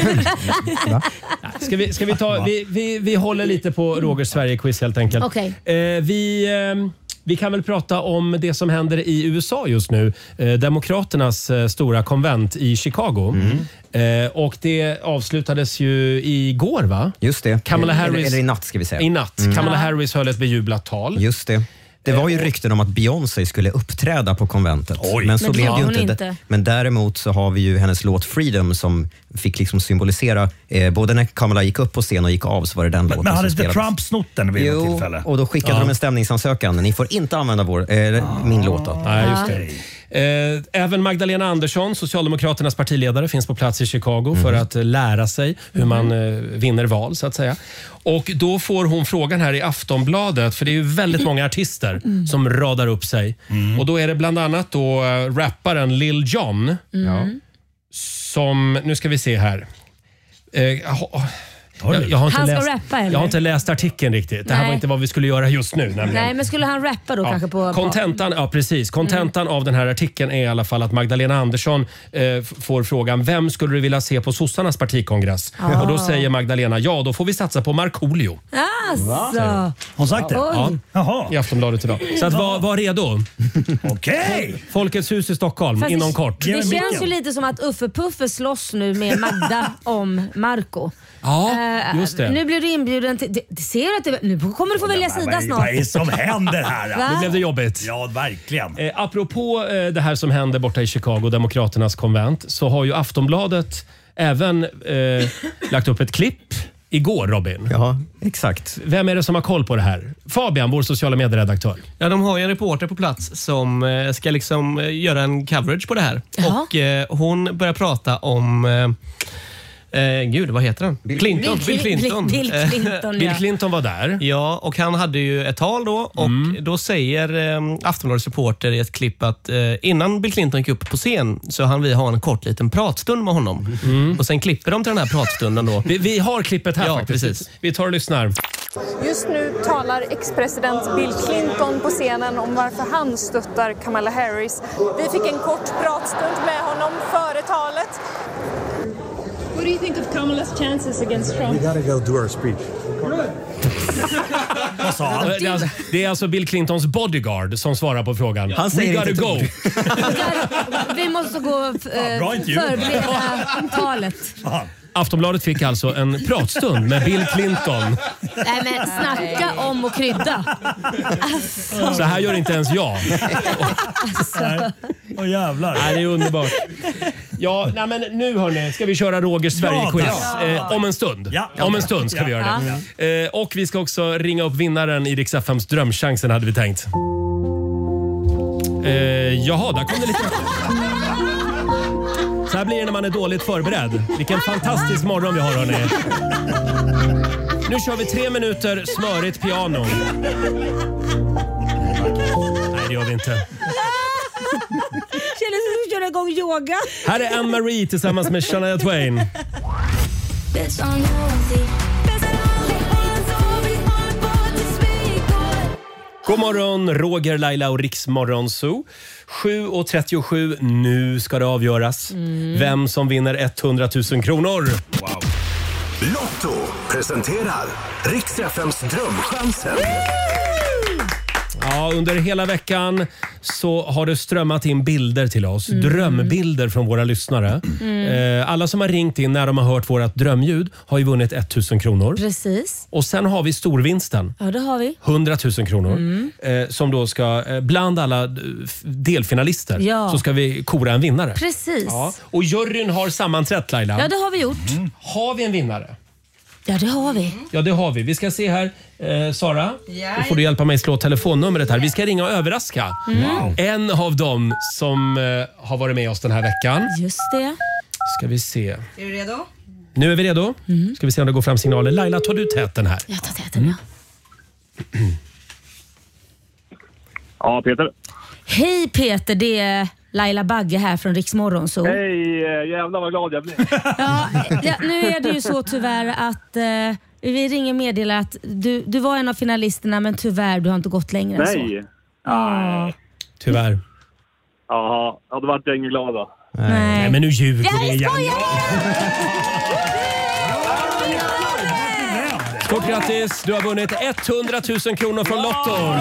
Ska vi ta... Vi håller lite på Rogers Sverige-quiz helt enkelt. Okej. Vi kan väl prata om det som händer i USA just nu. Demokraternas stora konvent i Chicago. Och det avslutades ju igår, va? Just det. Kamala Harris, eller i natt ska vi säga. I natt. Kamala Harris höll ett bejublat tal. Just det. Det var ju rykten om att Beyoncé skulle uppträda på konventet. Oj. Men så Men det blev har det ju hon inte. inte. Men däremot så har vi ju hennes låt Freedom som fick liksom symbolisera både när Kamala gick upp på scen och gick av så var det den låten Men hade som inte spelades. Trump snott den vid något tillfälle? Och då skickade de en stämningsansökan. Ni får inte använda min låt då. Nej, just det. Även Magdalena Andersson, Socialdemokraternas partiledare, finns på plats i Chicago för att lära sig hur man vinner val, så att säga. Och då får hon frågan här i Aftonbladet, för det är ju väldigt många artister som radar upp sig. Och då är det bland annat då rapparen Lil Jon som, nu ska vi se här. Jag har inte Han ska läst, rappa, eller? jag har inte läst artikeln riktigt. Det här Nej. var inte vad vi skulle göra just nu. Nämligen. Nej, men skulle han rappa då kanske på... Kontentan, ja precis. Kontentan av den här artikeln är i alla fall att Magdalena Andersson får frågan, vem skulle du vilja se på sossarnas partikongress? Och då säger Magdalena, ja då får vi satsa på Markoolio. Alltså. Hon sagt det? Oj. Jaha. I Aftonbladet idag. Så att var redo. Okej. Folkets hus i Stockholm Fast inom kort. Det känns ju lite som att Uffe Puffe slåss nu med Magda om Marco. Ja, just det. Nu blir du inbjuden till... Det ser att nu kommer du få välja sida snart. Vad är det som händer här? Va? Nu blev det jobbigt. Ja, verkligen. Apropå det här som händer borta i Chicago, Demokraternas konvent, så har ju Aftonbladet även lagt upp ett klipp igår, Robin. Ja, exakt. Vem är det som har koll på det här? Fabian, vår sociala medieredaktör. Ja, de har ju en reporter på plats som ska liksom göra en coverage på det här. Jaha. Och hon börjar prata om... Gud, vad heter han? Bill Clinton. Bill Clinton, Bill Clinton var där. Ja, och han hade ju ett tal då och då säger Aftonbladets reporter i ett klipp att innan Bill Clinton gick upp på scen så hann vi ha en kort liten pratstund med honom. Och sen klipper de till den här pratstunden då. Vi har klippet här faktiskt. Precis. Vi tar och lyssnar. Just nu talar ex-president Bill Clinton på scenen om varför han stöttar Kamala Harris. Vi fick en kort pratstund med honom före talet. What do you think of Kamala's chances against Trump? We gotta go do our speech. Vad sa han? Det är alltså Bill Clintons bodyguard som svarar på frågan. Han säger We gotta inte go. Vi måste gå bra intervju. förbereda talet. Fan. Aftonbladet fick alltså en pratstund med Bill Clinton. Nej men snacka om och krydda. Alltså. Så här gör inte ens jag. Åh jävlar. Nej, det är underbart. Ja, nej, men nu hörni, ska vi köra Rogers Sverige-quiz. Om en stund. Ja. Om en stund ska vi göra det. Och vi ska också ringa upp vinnaren i Rix FMs Drömchansen hade vi tänkt. Jaha, där kom det lite. Så här blir det när man är dåligt förberedd. Vilken fantastisk morgon vi har, hörni. Nu kör vi 3 minuter smörigt piano. Nej, det gör vi inte. Känner som att köra igång yoga. Här är Anne-Marie tillsammans med Shania Twain. God morgon, Roger, Laila och Riksmorgon Zoo. 7:37, nu ska det avgöras. Vem som vinner 100 000 kronor. Wow. Lotto presenterar Rix FMs drömchansen. Ja, under hela veckan så har det strömmat in bilder till oss. Drömbilder från våra lyssnare. Alla som har ringt in när de har hört vårt drömljud har ju vunnit 1 000 kronor. Precis. Och sen har vi storvinsten. Ja, det har vi. 100 000 kronor. Som då ska, bland alla delfinalister, så ska vi kora en vinnare. Precis. Ja. Och juryn har sammanträtt, Laila. Ja, det har vi gjort. Har vi en vinnare? Ja, det har vi. Ja, det har vi. Vi ska se här. Sara, då får du hjälpa mig slå telefonnumret här. Vi ska ringa och överraska en av dem som har varit med oss den här veckan. Just det. Ska vi se. Är du redo? Nu är vi redo. Ska vi se om det går fram signaler. Laila, tar du täten här? Jag tar täten, Ja, Peter. Hej Peter, det är Laila Bagge här från Riksmorgon Zoo. Hej, jävlar vad glad jag blir. Ja, nu är det ju så tyvärr att vi ringer och meddelar att du var en av finalisterna, men tyvärr, du har inte gått längre än så. Nej. Tyvärr. Jaha, hade varit jag ingen glad då. Nej, men nu ljuger du igen. Stort grattis, du har vunnit 100 000 kronor från Lotto.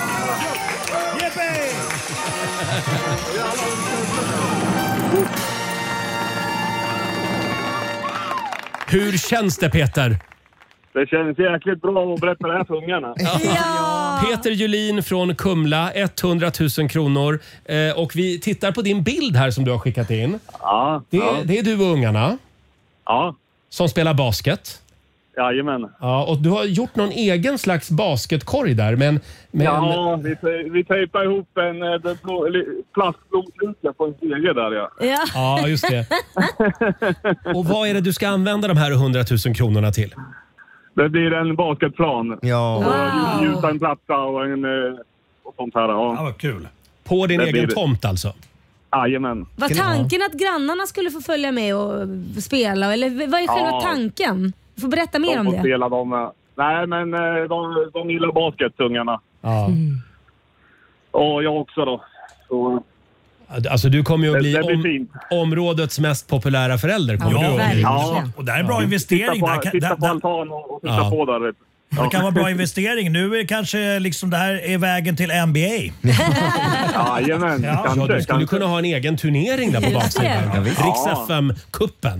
Hur känns det, Peter? Det känns jäkligt bra att berätta det här för ungarna. Ja. Peter Julin från Kumla, 100 000 kronor. Och vi tittar på din bild här som du har skickat in. Ja. Det är du och ungarna. Ja. Som spelar basket. Jajamän. Ja, och du har gjort någon egen slags basketkorg där. Men... Ja, vi tejpar ihop en plastblomkruka på en stege där. Ja, just det. Och vad är det du ska använda de här 100 000 kronorna till? Det blir en basketplan. Ja. Och gjuta en platta och sånt här. Ja, vad kul. På din egen tomt alltså? Jajamän. Var tanken att grannarna skulle få följa med och spela? Eller vad är själva tanken? Du får berätta mer om det. De får spela dem. Nej, men de gillar basket, ungarna. Ja. Och jag också då. Så... Alltså du kommer ju att bli områdets mest populära förälder. Ja, och det är en bra investering. Titta på altan och titta på där. Det kan vara bra investering. Nu är kanske liksom det här är vägen till NBA. Jajamän. Ja, du skulle kunna ha en egen turnering där på baksidan. Rix FM-kuppen.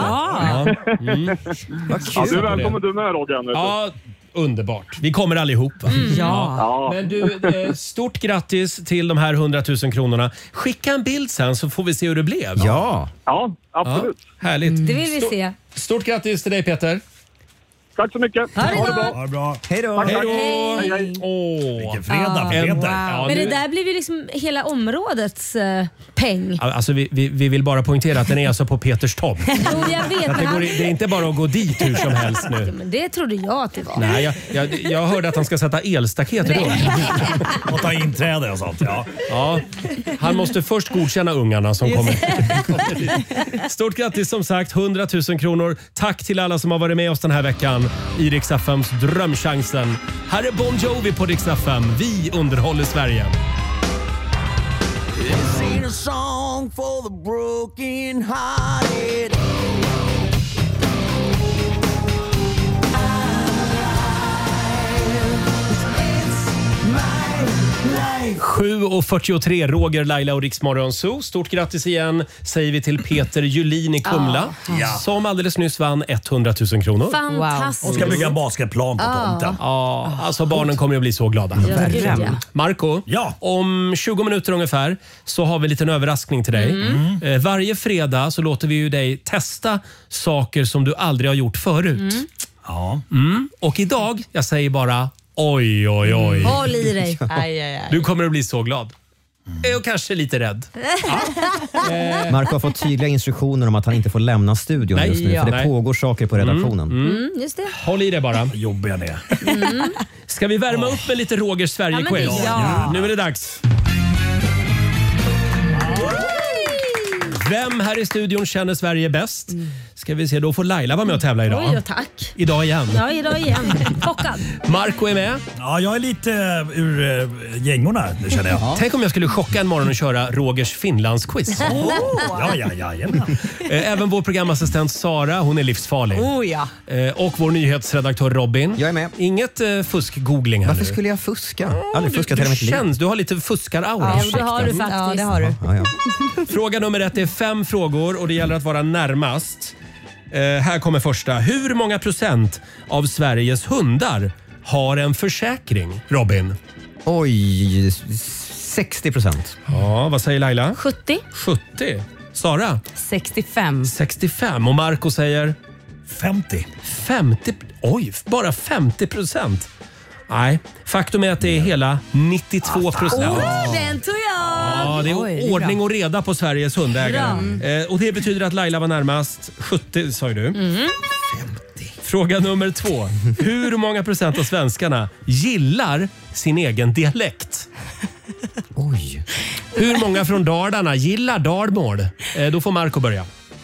Du är välkommen du med, Roger. Ja, underbart. Vi kommer allihopa. Men du, stort grattis till de här 100 000 kronorna. Skicka en bild sen så får vi se hur det blev. Ja, absolut. Ja, härligt. Det vill vi se. Stort grattis till dig, Peter. Tack så mycket. Ha det bra. Ha det bra. Hej då. Vilken fredag, Peter. Wow. Men det där blir ju liksom hela områdets peng. Alltså vi vill bara poängtera att den är alltså på Peters tomt. Jo, jag vet. Det är inte bara att gå dit hur som helst nu. Men det trodde jag att det var. Nej, jag hörde att han ska sätta elstaket runt. Och ta inträde och sånt, ja. Han måste först godkänna ungarna som kommer dit. Stort grattis som sagt, 100 000 kronor. Tack till alla som har varit med oss den här veckan i Rix FMs drömchansen. Här är Bon Jovi på Rix FM. Vi underhåller Sverige. This ain't a song for the broken hearted. 7:43, Roger, Laila och Riksmorgon Zoo. Stort grattis igen säger vi till Peter Julin i Kumla som alldeles nyss vann 100 000 kronor. Fantastiskt. Och ska bygga en basketplan på tomten. Ja, alltså barnen kommer att bli så glada. Marco, om 20 minuter ungefär så har vi en liten överraskning till dig. Varje fredag så låter vi ju dig testa saker som du aldrig har gjort förut. Och idag, jag säger bara oj, oj, oj. Håll i dig. Du kommer att bli så glad. Och kanske lite rädd. Marco har fått tydliga instruktioner om att han inte får lämna studion just nu. För det pågår saker på redaktionen. Just det. Håll i det bara. Jobbiga det. Ska vi värma upp med lite Rogers Sverige-quiz? Ja. Nu är det dags. Vem här i studion känner Sverige bäst? Ska vi se, då får Laila vara med och tävla idag. Oj, tack. Idag igen. Ja, idag igen. Chockad. Marco är med. Ja, jag är lite ur gängorna, det känner jag. Tänk om jag skulle chocka en morgon och köra Rogers Finlandsquiz. Ja. Även vår programassistent Sara, hon är livsfarlig. Och vår nyhetsredaktör Robin. Jag är med. Inget fusk-googling här. Varför skulle jag fuska? Aldrig fuskat hela mitt liv. Du har lite fuskar-aura. Ja, det har du faktiskt. Ja, det har du. Fråga nummer 1 är 5 frågor och det gäller att vara närmast. Här kommer första. Hur många procent av Sveriges hundar har en försäkring, Robin? Oj, 60%. Ja, vad säger Laila? 70. 70. Sara? 65. 65. Och Marco säger? 50. 50. Oj, bara 50%. Nej, faktum är att det är hela 92%. Den tog jag! Ja, det är ordning och reda på Sveriges hundägare. Och det betyder att Laila var närmast. 70 sa ju du. 50. Fråga nummer 2. Hur många procent av svenskarna gillar sin egen dialekt? Oj. Hur många från Dalarna gillar dalmål? Då får Marco börja.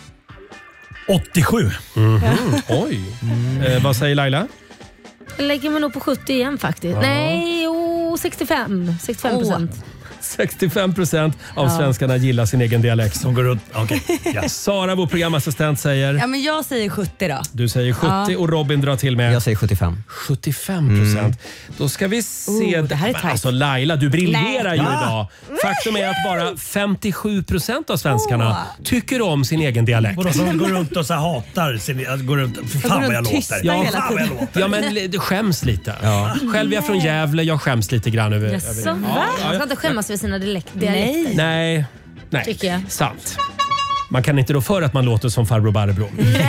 87. Oj. Vad säger Laila? Jag lägger mig nog på 70 igen faktiskt. Nej, 65%. 65% av svenskarna gillar sin egen dialekt. Som går runt. Sara, vår programassistent, säger? Ja, men jag säger 70 då. Du säger 70 och Robin drar till med? Jag säger 75. 75%. Då ska vi se. Det här är tajt. Alltså Laila, du briljerar ju idag. Faktum är att bara 57% av svenskarna tycker om sin egen dialekt. Och de går runt och så hatar sin... Går runt, fan vad jag låter. Ja, men det skäms lite. Själv är jag från Gävle, jag skäms lite grann över det. Man ska inte skämmas över sina dialekter. Nej. Tycker jag. Sant. Man kan inte då för att man låter som farbror Barbro.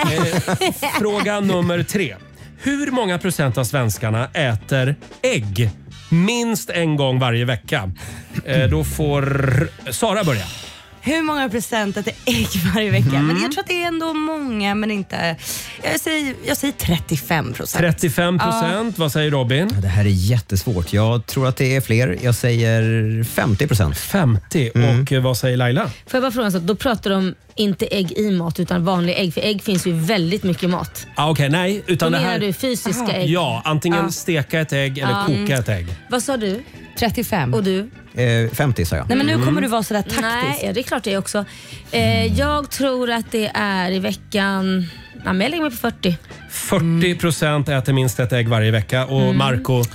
Fråga nummer 3. Hur många procent av svenskarna äter ägg minst en gång varje vecka? Då får Sara börja. Hur många procent äter ägg varje vecka? Men jag tror att det är ändå många, men inte... Jag säger 35%. 35%. Vad säger Robin? Det här är jättesvårt. Jag tror att det är fler. Jag säger 50%. 50. Och vad säger Laila? Får jag bara fråga, så då pratar de om inte ägg i mat utan vanlig ägg. För ägg finns ju väldigt mycket mat. Okej, nej. Utan då det menar här... du fysiska ägg? Ja, antingen steka ett ägg eller koka ett ägg. Vad sa du? 35. Och du? 50 sa jag. Nej, men nu kommer du vara sådär taktisk. Nej, det är klart det också. Jag tror att det är i veckan... Ja, men jag lägger mig på 40. 40% äter minst ett ägg varje vecka. Och Marco?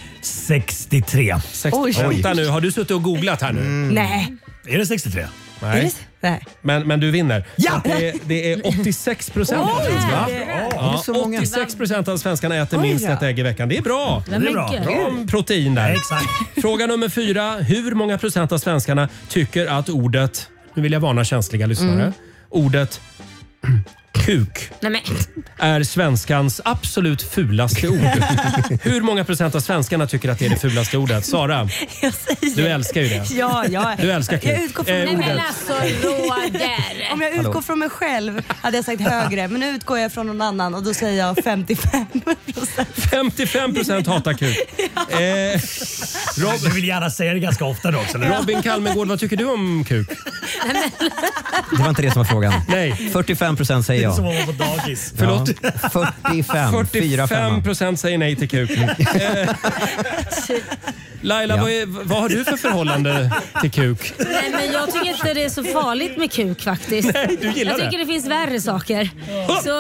63. Vänta nu, har du suttit och googlat här nu? Nej. Är det 63? Nej. Men du vinner. Ja! Det är 86% av svenskarna. 86% av svenskarna äter minst ett ägg i veckan. Det är bra. Det är bra. Bra protein där. Exakt. Fråga nummer 4. Hur många procent av svenskarna tycker att ordet, nu vill jag varna känsliga lyssnare, ordet kuk är svenskans absolut fulaste ord? Hur många procent av svenskarna tycker att det är det fulaste ordet? Sara, du älskar ju det. Ja. Du älskar kuk. Jag utgår från men alltså Roger. Om jag utgår från mig själv hade jag sagt högre, men nu utgår jag från någon annan och då säger jag 55%. 55% hatar kuk. Du vill gärna säga det ganska ofta då också. Robin Kalmegård, vad tycker du om kuk? Det var inte det som var frågan. Nej. 45% säger jag. Som var på dagis. Förlåt? 45% säger nej till kuk. Laila, vad har du för förhållande till kuk? Nej, men jag tycker inte det är så farligt med kuk faktiskt. Nej, du gillar jag tycker det finns värre saker. Så...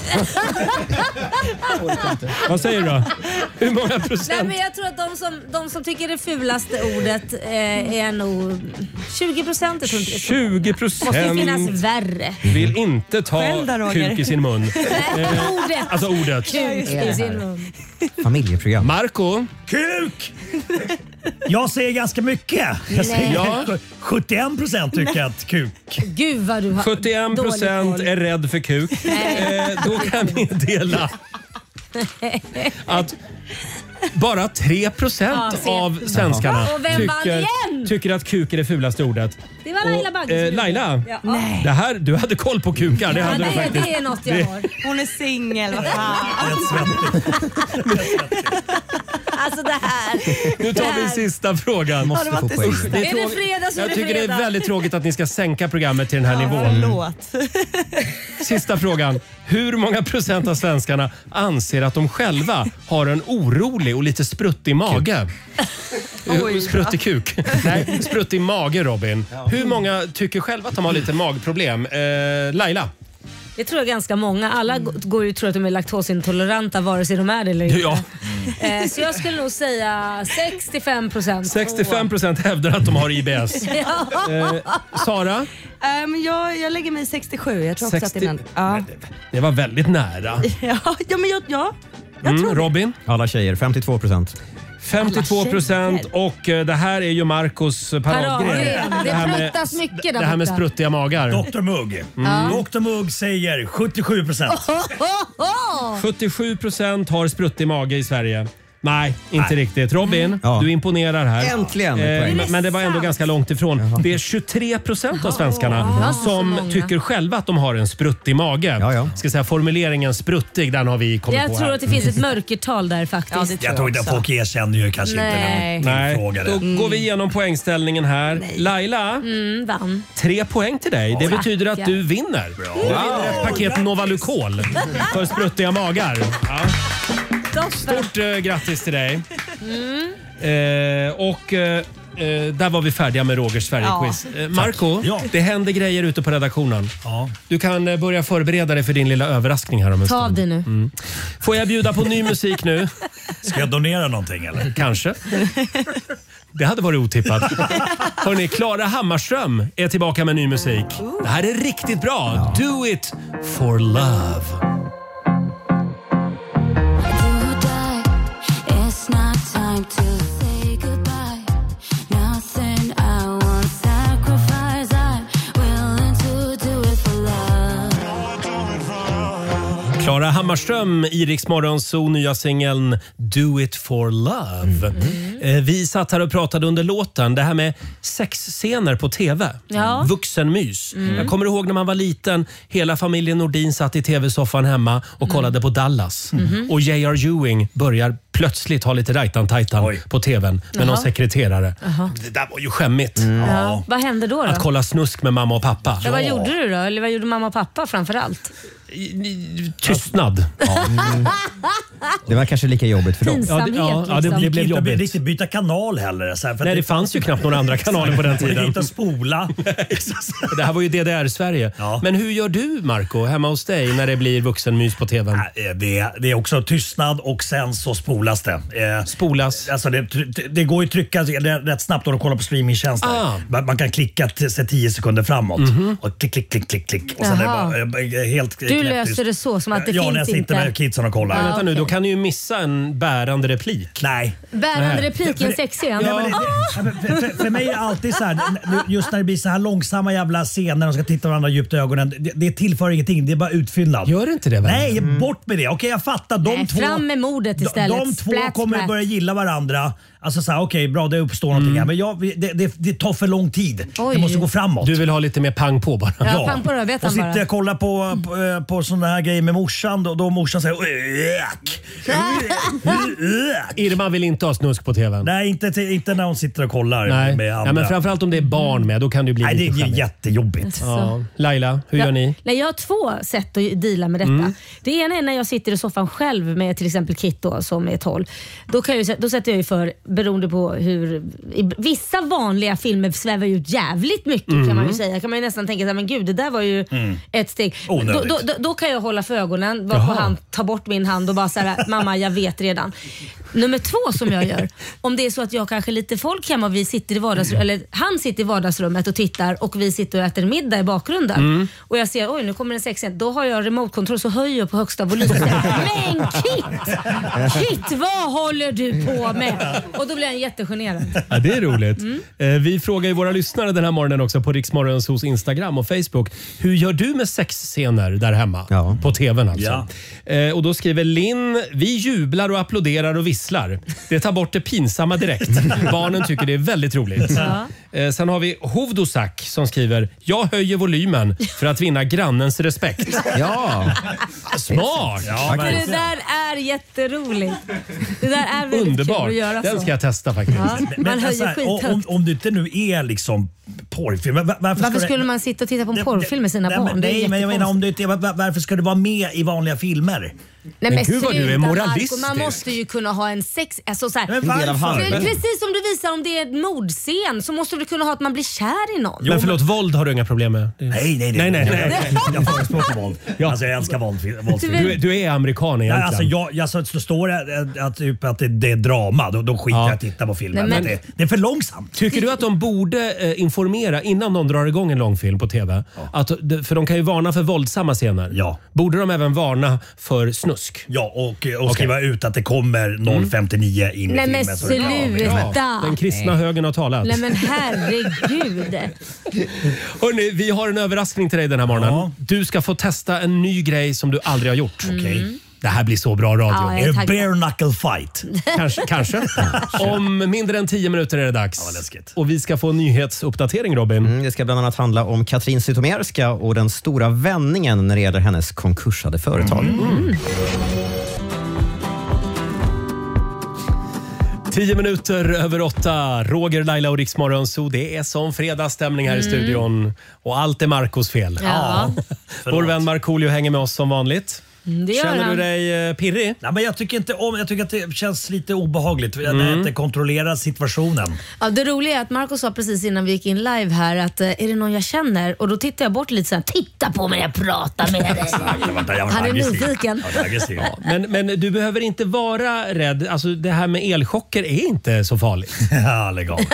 Vad säger du då? Hur många procent? Nej, men jag tror att de som tycker det fulaste ordet är nog 20%. 20% måste finnas värre. Vill inte ta kuk i sin mun. Ordet. Alltså ordet. Kuk i sin mun. Familjeprogram. Marco? Kuk! Jag säger ganska mycket. Jag säger 71% tycker att kuk. Gud vad du har 71% är rädd för kuk. Då kan vi dela att bara 3% av svenskarna tycker att kuk är det fulaste ordet. Det var Laila Bagge. Laila, det här, du hade koll på kukar. Det hade du faktiskt. Det är något jag har. Hon är singel, vad fan. Alltså det här. Nu tar vi sista frågan. Måste få poäng. Är det fredag så är det Jag tycker fredag. det är väldigt tråkigt att ni ska sänka programmet till den här nivån. Förlåt. Sista frågan. Hur många procent av svenskarna anser att de själva har en orolig och lite spruttig mage? Spruttig kuk. Nej, spruttig mage, Robin. Hur många tycker själva att de har lite magproblem? Laila? Det tror jag ganska många. Alla går ju tror att de är laktosintoleranta vare sig de är det eller inte. Ja. Så jag skulle nog säga 65%. 65% hävdar att de har IBS. Sara? Jag lägger mig 67. Jag tror också 60. att det är Det var väldigt nära. Jag tror Robin? Alla tjejer, 52%. 52% och det här är ju Marcos paradgren. Det pruttas mycket där Det här med borta. spruttiga magar. Dr Mugg. Dr Mugg säger 77%. 77% har spruttig mage i Sverige. Nej, inte riktigt. Robin, du imponerar här. Äntligen. Men det var ändå ganska långt ifrån. Det är 23% av svenskarna som tycker själva att de har en spruttig mage. Ska säga formuleringen spruttig, den har vi kommit på Jag tror här. att det finns ett mörkertal där faktiskt. Jag tror inte att folk erkänner ju kanske Nej. inte när man frågar Då det. går vi igenom poängställningen här. Laila, Vann. 3 poäng till dig. Det betyder att du vinner. Du vinner ett paket Novalucol för spruttiga magar. Ja. Stort grattis till dig. Där var vi färdiga med Rogers Sverige-quiz. Marco, det händer grejer ute på redaktionen. Du kan börja förbereda dig för din lilla överraskning här om en Ta stund. det nu. Får jag bjuda på ny musik nu? Ska jag donera någonting eller? Kanske. Det hade varit otippat. Hörrni, Klara Hammarström är tillbaka med ny musik. Det här är riktigt bra. Do it for love. Klara Hammarström, Iriks Morgonzoo, nya singeln Do it for love. Vi satt här och pratade under låten, det här med sexscener på TV. Ja. Vuxenmys. Jag kommer ihåg när man var liten, hela familjen Nordin satt i TV-soffan hemma och kollade på Dallas. Och J.R. Ewing börjar plötsligt ha lite rajtan-tajtan på TVn med någon sekreterare. Det där var ju skämmigt. Ja. Vad hände då? Att kolla snusk med mamma och pappa. Ja, vad gjorde du då? Eller vad gjorde mamma och pappa framförallt? Tystnad. Det var kanske lika jobbigt för dem. Det blev jobbigt. Riktigt byta kanal heller. Så här, för Nej, det fanns ju knappt några andra kanaler på den tiden. Inte spola. Det här var ju DDR-Sverige. Men hur gör du, Marco, hemma hos dig när det blir vuxenmys på TVn? Det är också tystnad och sen så spolas det. Spolas? Alltså det går ju trycka rätt snabbt när du kollar på streamingtjänster. Man kan klicka 10 sekunder framåt. Och klick. Och sen är det bara helt Du löser det så, som att det när jag finns sitter inte. med kidsen och kollar. Vänta nu, då kan du ju missa en bärande replik. Nej. Bärande replik i en sexscen. För mig är det alltid så här, just när det blir så här långsamma jävla scener och ska titta varandra djupt i ögonen. Det tillför ingenting, det är bara utfyllnad. Gör inte det väl? Nej, bort med det. Okej, jag fattar. Fram med mordet istället. De två kommer börja gilla varandra. Alltså såhär, okej, bra, det uppstår någonting här. Men det tar för lång tid. Det måste gå framåt. Du vill ha lite mer pang på bara. Ja, pang på rödbetan och sitter jag och kollar på sådana här grejer med morsan. Då morsan säger Irma vill inte ha snusk på TVn. Nej, inte när hon sitter och kollar med andra. Ja, men framförallt om det är barn med, då kan det bli lite det är skämmigt. jättejobbigt. Ja. Laila, hur gör ni? Nej, jag har 2 sätt att deala med detta. Det ena är när jag sitter i soffan själv med till exempel Kit då, som är 12. Då sätter jag ju för, beroende på hur... Vissa vanliga filmer svävar ut jävligt mycket kan man ju säga. Kan man ju nästan tänka sig, men gud, det där var ju ett steg. Då kan jag hålla för ögonen, varpå han tar bort min hand och bara säga mamma, jag vet redan. Nummer 2 som jag gör, om det är så att jag kanske lite folk hemma och vi sitter i vardagsrummet, eller han sitter i vardagsrummet och tittar och vi sitter och äter middag i bakgrunden och jag ser, oj, nu kommer en sexscen, då har jag remote-kontroll, så höjer jag på högsta volym och säger, men Kit, vad håller du på med? Och då blir han jättegenerad. Ja, det är roligt. Vi frågar ju våra lyssnare den här morgonen också på Riks Morgonzoos Instagram och Facebook. Hur gör du med sexscener där hemma? På TVn alltså. Och då skriver Linn, vi jublar och applåderar och visslar visslar. Det tar bort det pinsamma direkt. Barnen tycker det är väldigt roligt. Sen har vi Hovdosak som skriver: jag höjer volymen för att vinna grannens respekt. Ja, smart! Ja, det där är jätteroligt. Det där är väldigt underbart. Kul att göra så. Den ska jag testa faktiskt. Ja, man höjer skithögt. Om du inte nu är liksom porrfilm, varför skulle man sitta och titta på en porrfilm med sina barn? Nej, men jag menar om du inte, varför ska du vara med i vanliga filmer? Nej, men gud vad du är moralistisk. Man måste ju kunna ha en sex... Alltså, så här, precis som du visar om det är en mordscen så måste du kunna ha att man blir kär i någon. Men förlåt, våld har du inga problem med? Nej. Jag förespråkar våld. Alltså jag älskar våld. Du är amerikan egentligen. Alltså så står det att det är drama, då skiter jag att titta på filmen. Men det är för långsamt. Tycker du att de borde informera innan de drar igång en långfilm på TV? För de kan ju varna för våldsamma scener. Ja. Borde de även varna för snusk? Ja, och skriva ut att det kommer 059 in i filmen. Nej men sluta! Den kristna högen har talat. Nej men herregud. Hörrni, vi har en överraskning till dig den här morgonen. Ja. Du ska få testa en ny grej som du aldrig har gjort. Okej. Det här blir så bra radio. Är det bare knuckle fight? Kanske. Om mindre än 10 minuter är det dags. Ja, vad läskigt. Och vi ska få en nyhetsuppdatering, Robin. Det ska bland annat handla om Katrin Zytomierska och den stora vändningen när det gäller hennes konkursade företag. 10 minuter över 8. Roger, Laila och Riksmorgon. Så det är som fredagsstämning här i studion. Och allt är Marcos fel. Ja. Vår vän Markoolio hänger med oss som vanligt. Det Känner du dig pirrig? Nej, men jag tycker att det känns lite obehagligt när jag inte kontrollerar situationen. Ja, det roliga är att Marco sa precis innan vi gick in live här att är det någon jag känner? Och då tittar jag bort lite så här, titta på mig när jag pratar med dig. Han är nyfiken. Men du behöver inte vara rädd. Alltså, det här med elchocker är inte så farligt. Ja, lägg av.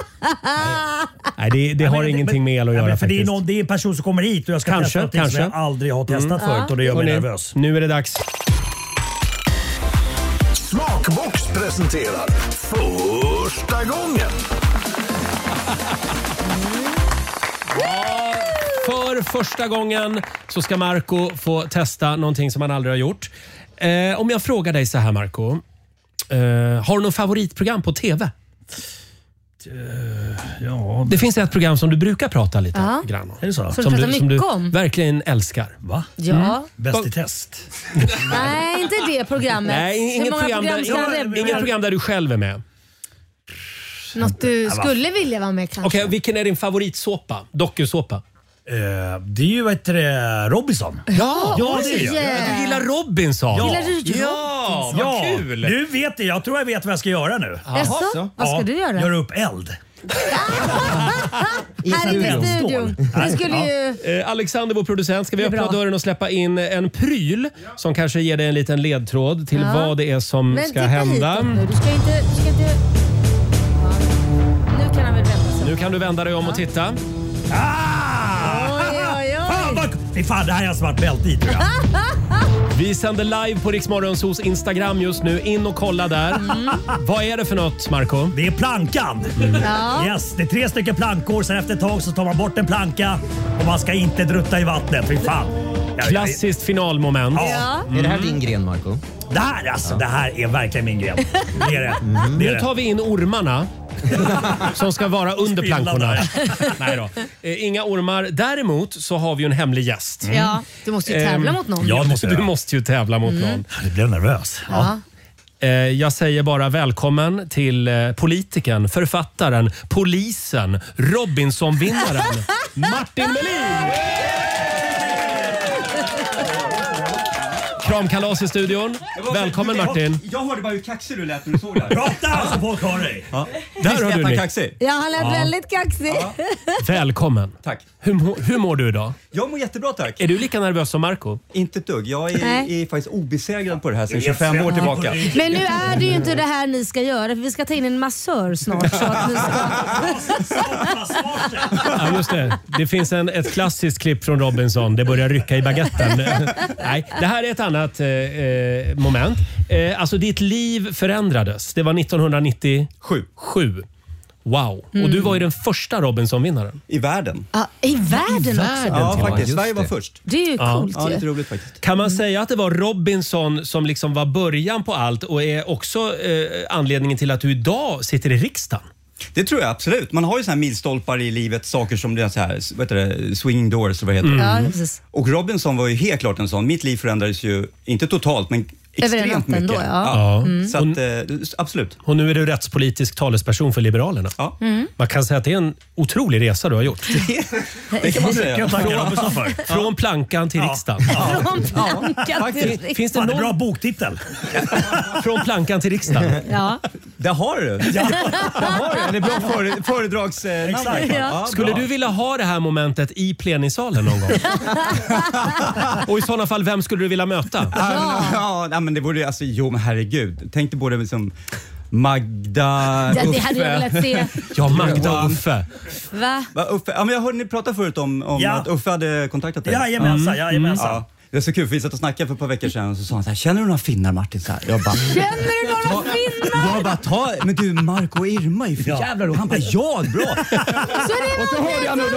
Nej, det har ingenting med el att göra för faktiskt. Det är en person som kommer hit och jag ska testa någonting som jag aldrig har testat förut och det gör mig nervös. Nu är det dags. Smakbox presenterar första gången. För första gången så ska Marco få testa någonting som han aldrig har gjort. Om jag frågar dig så här, Marco. Har du något favoritprogram på TV? Ja. Det finns ett program som du brukar prata lite grann om. Är det så? Som du verkligen älskar. Va? Ja. Bäst i test. Nej, inte det programmet. Nej, inget program där du själv är med. Något du skulle vilja vara med kanske. Okej, vilken är din favoritsåpa? Dokusåpa? Det är ju Robinson. Ja, det är du gillar Robinson. Gillar du Robinson? Vad kul. Nu vet jag tror jag vet vad jag ska göra nu. Jaså? Vad ska du göra? Göra upp eld. Här i studion. Det skulle ju... Alexander, vår producent, ska vi öppna dörren och släppa in en pryl som kanske ger dig en liten ledtråd till vad det är som ska hända. Men du ska inte... Nu kan han väl vända sig. Nu kan du vända dig om och titta. Fan, det här är en svart bälte i, tror jag. Vi sänder live på Riksmorgonsos Instagram just nu. In och kolla där. Vad är det för något, Marco? Det är plankan. Yes, det är 3 stycken plankor. Sen efter ett tag så tar man bort en planka och man ska inte drutta i vattnet. Fy fan. Klassiskt finalmoment. Är det här din gren, Marco? Det här är verkligen min gren. Det är det. Nu tar vi in ormarna. Som ska vara under plankorna. Nej då. Inga ormar. Däremot så har vi ju en hemlig gäst. Ja, du måste ju tävla mot någon. Ja, du måste ju tävla mot någon. Jag blev nervös. Jag säger bara välkommen till politikern, författaren, polisen, Robinson-vinnaren Martin Melin. Kramkalas i studion. Välkommen Martin. Jag hörde bara hur kaxig du lät när du såg det. Prata alltså folk har dig. Där har du dig. Kaxig. Ja, han lät väldigt kaxig. Välkommen. Tack. Hur mår du idag? Jag mår jättebra, tack. Är du lika nervös som Marco? Inte ett dugg. Jag är faktiskt obesegrad på det här sedan 25 år tillbaka. Men nu är det ju inte det här ni ska göra, för vi ska ta in en massör snart. Så att ni ska... Ja, just det. Det finns ett klassiskt klipp från Robinson. Det börjar rycka i baguetten. Nej, det här är ett annat moment. Alltså ditt liv förändrades. Det var 1997. Wow. Och du var ju den första Robinson-vinnaren. I världen. Ja, i världen också. Ja, faktiskt. Sverige var först. Det är ju coolt. Ja, lite roligt faktiskt. Kan man säga att det var Robinson som liksom var början på allt och är också anledningen till att du idag sitter i riksdagen? Det tror jag absolut. Man har ju såna här milstolpar i livet, saker som det så här, vad heter det, swinging doors, vad heter det? Ja, precis. Och Robinson var ju helt klart en sån. Mitt liv förändrades ju, inte totalt, men extremt mycket. Då, Så att, absolut. Och nu är du rättspolitisk talesperson för Liberalerna. Ja. Man kan säga att det är en otrolig resa du har gjort. Det kan man säga. Från plankan till riksdagen. Från plankan till riksdagen. Finns det någon bra boktitel? Från plankan till riksdagen. Ja. Det har du. Det är bra föredragsnamn. Ja. Skulle du vilja ha det här momentet i plenisalen någon gång? Och i sådana fall, vem skulle du vilja möta? Ja, men det borde alltså, men herregud. Tänk dig både som Magda, Uffe. Det hade jag velat se. Ja, Magda och Uffe. Va? Uffe? Ja, men jag hörde ni prata förut om att Uffe hade kontaktat dig. Jajamensan. Ja. Det är så kul, för vi satt och snackade för ett par veckor sedan och så sa han så här: känner du några finnar, Martin? Så här, jag bara, känner du några finnar? Jag bara, men du, Marco och Irma är ju för jävlar. Och han bara, ja, bra. Och så hörde jag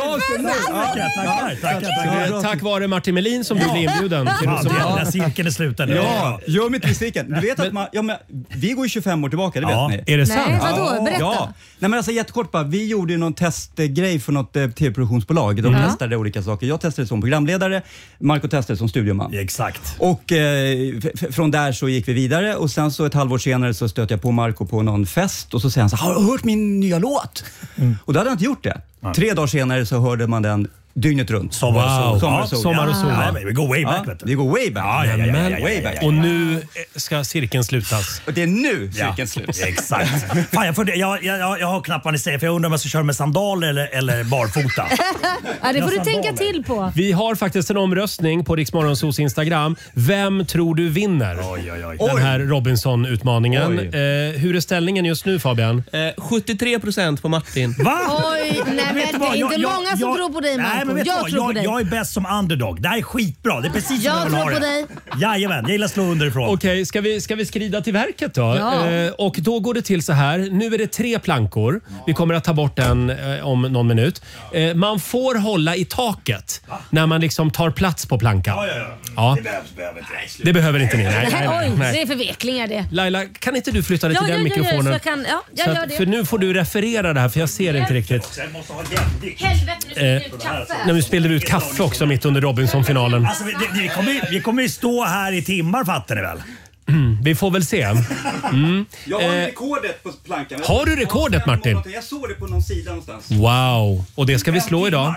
några tack vare Martin Melin som du blev inbjuden. Ja, cirkeln är sluten. Ja, gör mitt i cirkeln. Du vet att vi går ju 25 år tillbaka, det vet ni. Är det sant? Nej, vadå? Berätta. Ja. Nej, men alltså jättekort bara, vi gjorde ju någon testgrej för något tv-produktionsbolag. De testade olika saker. Jag testade som programledare, Marco testade som studioman. Exakt. Och från där så gick vi vidare och sen så ett halvår senare så stötte jag på Marco på någon fest och så säger han så här: har du hört min nya låt? Och då hade han inte gjort det. 3 dagar senare så hörde man den dygnet runt. Sommar och sol. Ja, vi går way back. Vi går way back. Way back. Och nu ska cirkeln slutas. Och det är nu cirkeln slutas. Exakt. Fan, jag har knappt vad ni säger, för jag undrar om jag ska köra med sandaler eller barfota. Ja, det får du tänka till på. Vi har faktiskt en omröstning på Rix Morgonzos Instagram. Vem tror du vinner den här Robinson-utmaningen? Hur är ställningen just nu, Fabian? 73% på Martin. Va? Oj, nej, men det är inte många som tror på dig, Marco. Jag är bäst som underdog. Det här är skitbra. Det är precis som jag vill ha det. Jag tror på dig. Jajamän, jag gillar slå underifrån. Okej, ska vi skrida till verket då? Ja. Och då går det till så här. Nu är det 3 plankor. Vi kommer att ta bort den om någon minut. Man får hålla i taket när man liksom tar plats på plankan. Ja. Det behöver inte ni. Nej. Det är förvecklingar det. Laila, kan inte du flytta dig till den mikrofonen? Så jag kan, jag gör det. För nu får du referera det här, för jag ser inte riktigt. Helvete, Nu spillde vi ut kaffe också mitt under Robinson-finalen. Alltså, vi kommer ju stå här i timmar, fattar ni väl? Vi får väl se. Jag har rekordet på plankan. Har du rekordet, Martin? Jag såg det på någon sida någonstans. Wow, och det ska vi slå idag.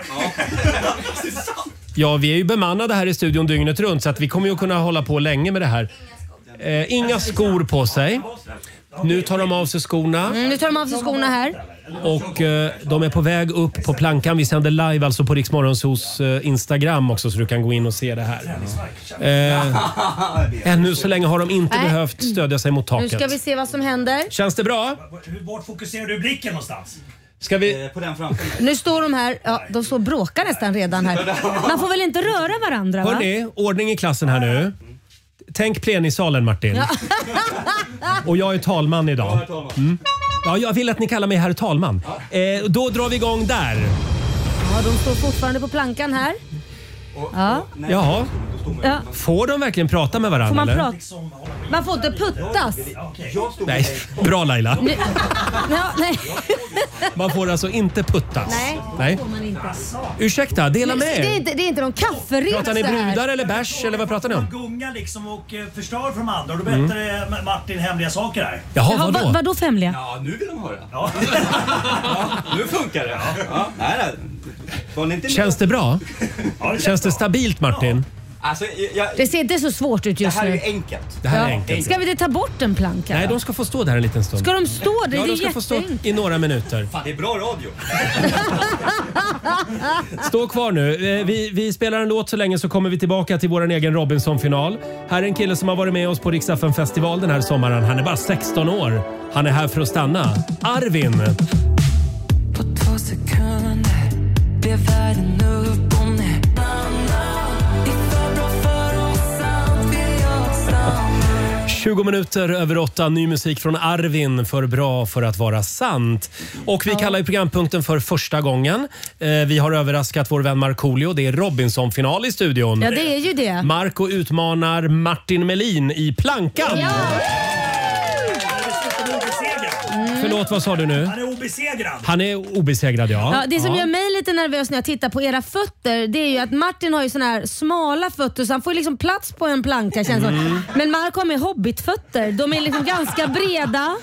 Ja, vi är ju bemannade här i studion dygnet runt, så att vi kommer ju kunna hålla på länge med det här. Inga skor på sig. Nu tar de av sig skorna. Nu tar de av sig skorna här. Och de är på väg upp på plankan. Vi sänder live alltså på Rix Morgonzos Instagram också, så du kan gå in och se det här. Ännu så länge har de inte behövt stödja sig mot taket. Nu ska vi se vad som händer. Känns det bra? Vart fokuserar du blicken någonstans? Ska vi... På den framför. Nu står de här, de står och bråkar nästan redan här. Man får väl inte röra varandra, va? Hörrni, ordning i klassen här nu. Tänk plenisalen, Martin. Ja. Och jag är talman idag. Ja, jag vill att ni kallar mig herr talman. Då drar vi igång där. Ja, de står fortfarande på plankan här. Ja. Jaha. Ja. Får de verkligen prata med varandra? Får man eller? prata? Man får inte puttas. Nej, bra Laila. Nej. Man får alltså inte puttas. Nej. Får man inte. Ursäkta, dela med er. Det är inte någon kafferep. Pratar ni brudar eller bärs eller vad pratar ni om? De gungar liksom och förstör för de andra. Och då berättar Martin hemliga saker här. Jaha, vadå? Vadå hemliga? Ja, nu vill de höra. Ja. Nu funkar det. Nej. Känns det bra? Känns det stabilt, Martin? Alltså, det ser inte så svårt ut just nu. Det här är enkelt. Det här är enkelt. Ska vi inte ta bort en planka? Nej, de ska få stå där en liten stund. Ska de stå där? Ja, det de ska få stå i några minuter. Fan, det är bra radio. Stå kvar nu. Vi spelar en låt så länge, så kommer vi tillbaka till vår egen Robinson-final. Här är en kille som har varit med oss på Rix FM festival den här sommaren. Han är bara 16 år. Han är här för att stanna. Arvin. På 2 sekunder blev världen upp och ner. 20 minuter över 8, ny musik från Arvin för Bra för att vara sant. Och vi kallar ju programpunkten för första gången. Vi har överraskat vår vän Markoolio. Det är Robinson-final i studion. Ja, det är ju det. Marco utmanar Martin Melin i plankan. Ja. Förlåt, vad sa du nu? Han är obesegrad. Han är obesegrad, ja. Ja, det som gör mig lite nervös när jag tittar på era fötter, det är ju att Martin har ju såna här smala fötter så han får liksom plats på en planka, känns det. Men Marco har med hobbitfötter. De är liksom ganska breda.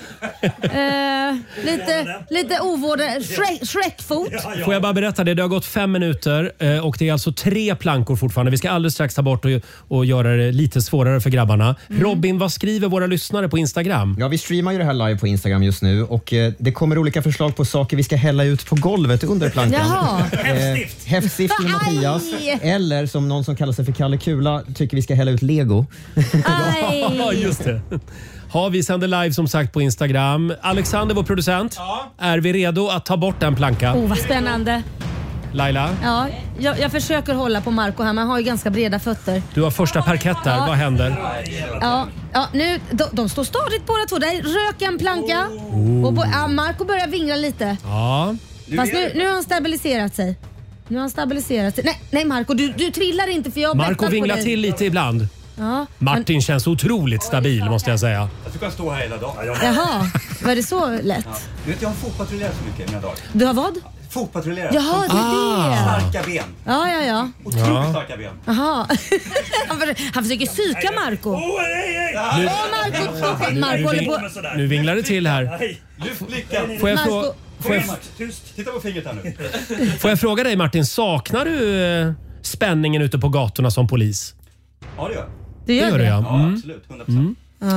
Lite ovårdade. Shrek-fot. Får jag bara berätta det? Det har gått 5 minuter och det är alltså 3 plankor fortfarande. Vi ska alldeles strax ta bort och göra det lite svårare för grabbarna. Robin, vad skriver våra lyssnare på Instagram? Ja, vi streamar ju det här live på Instagram just nu och det kommer olika förslag på saker vi ska hälla ut på golvet under plankan. Häftstift till Mattias. Eller som någon som kallar sig för Kalle Kula tycker vi ska hälla ut Lego. Ja, just det. Vi sänder live som sagt på Instagram. Alexander, vår producent. Är vi redo att ta bort den plankan? Vad spännande. Laila? Ja, jag försöker hålla på Marco här, men han har ju ganska breda fötter. Du har första parkett där. Vad händer? Ja, nu, de står stadigt båda två. Där rök en planka. Och Marco börjar vingla lite. Ja. Fast nu har han stabiliserat sig. Nej Marco, du trillar inte för jag Marco vinglar till lite ibland. Ja. Martin känns otroligt stabil, måste jag säga. Jag tycker jag stå här hela dagen. Jaha, var det så lätt? Du vet, jag har fotpatrullerat så mycket i mina dagar. Du har vad? Fotpatrullerat. Jaha, det är det. Starka ben. Ja. Otroligt starka ben. Jaha. Han försöker psyka Marco. Marco håller på. Nu vinglar det till här. Lyft blicken. Tyst. Titta på fingret här nu. Får jag fråga dig, Martin, saknar du spänningen ute på gatorna som polis? Ja, det gör jag. Det gör det? Ja, absolut. 100%.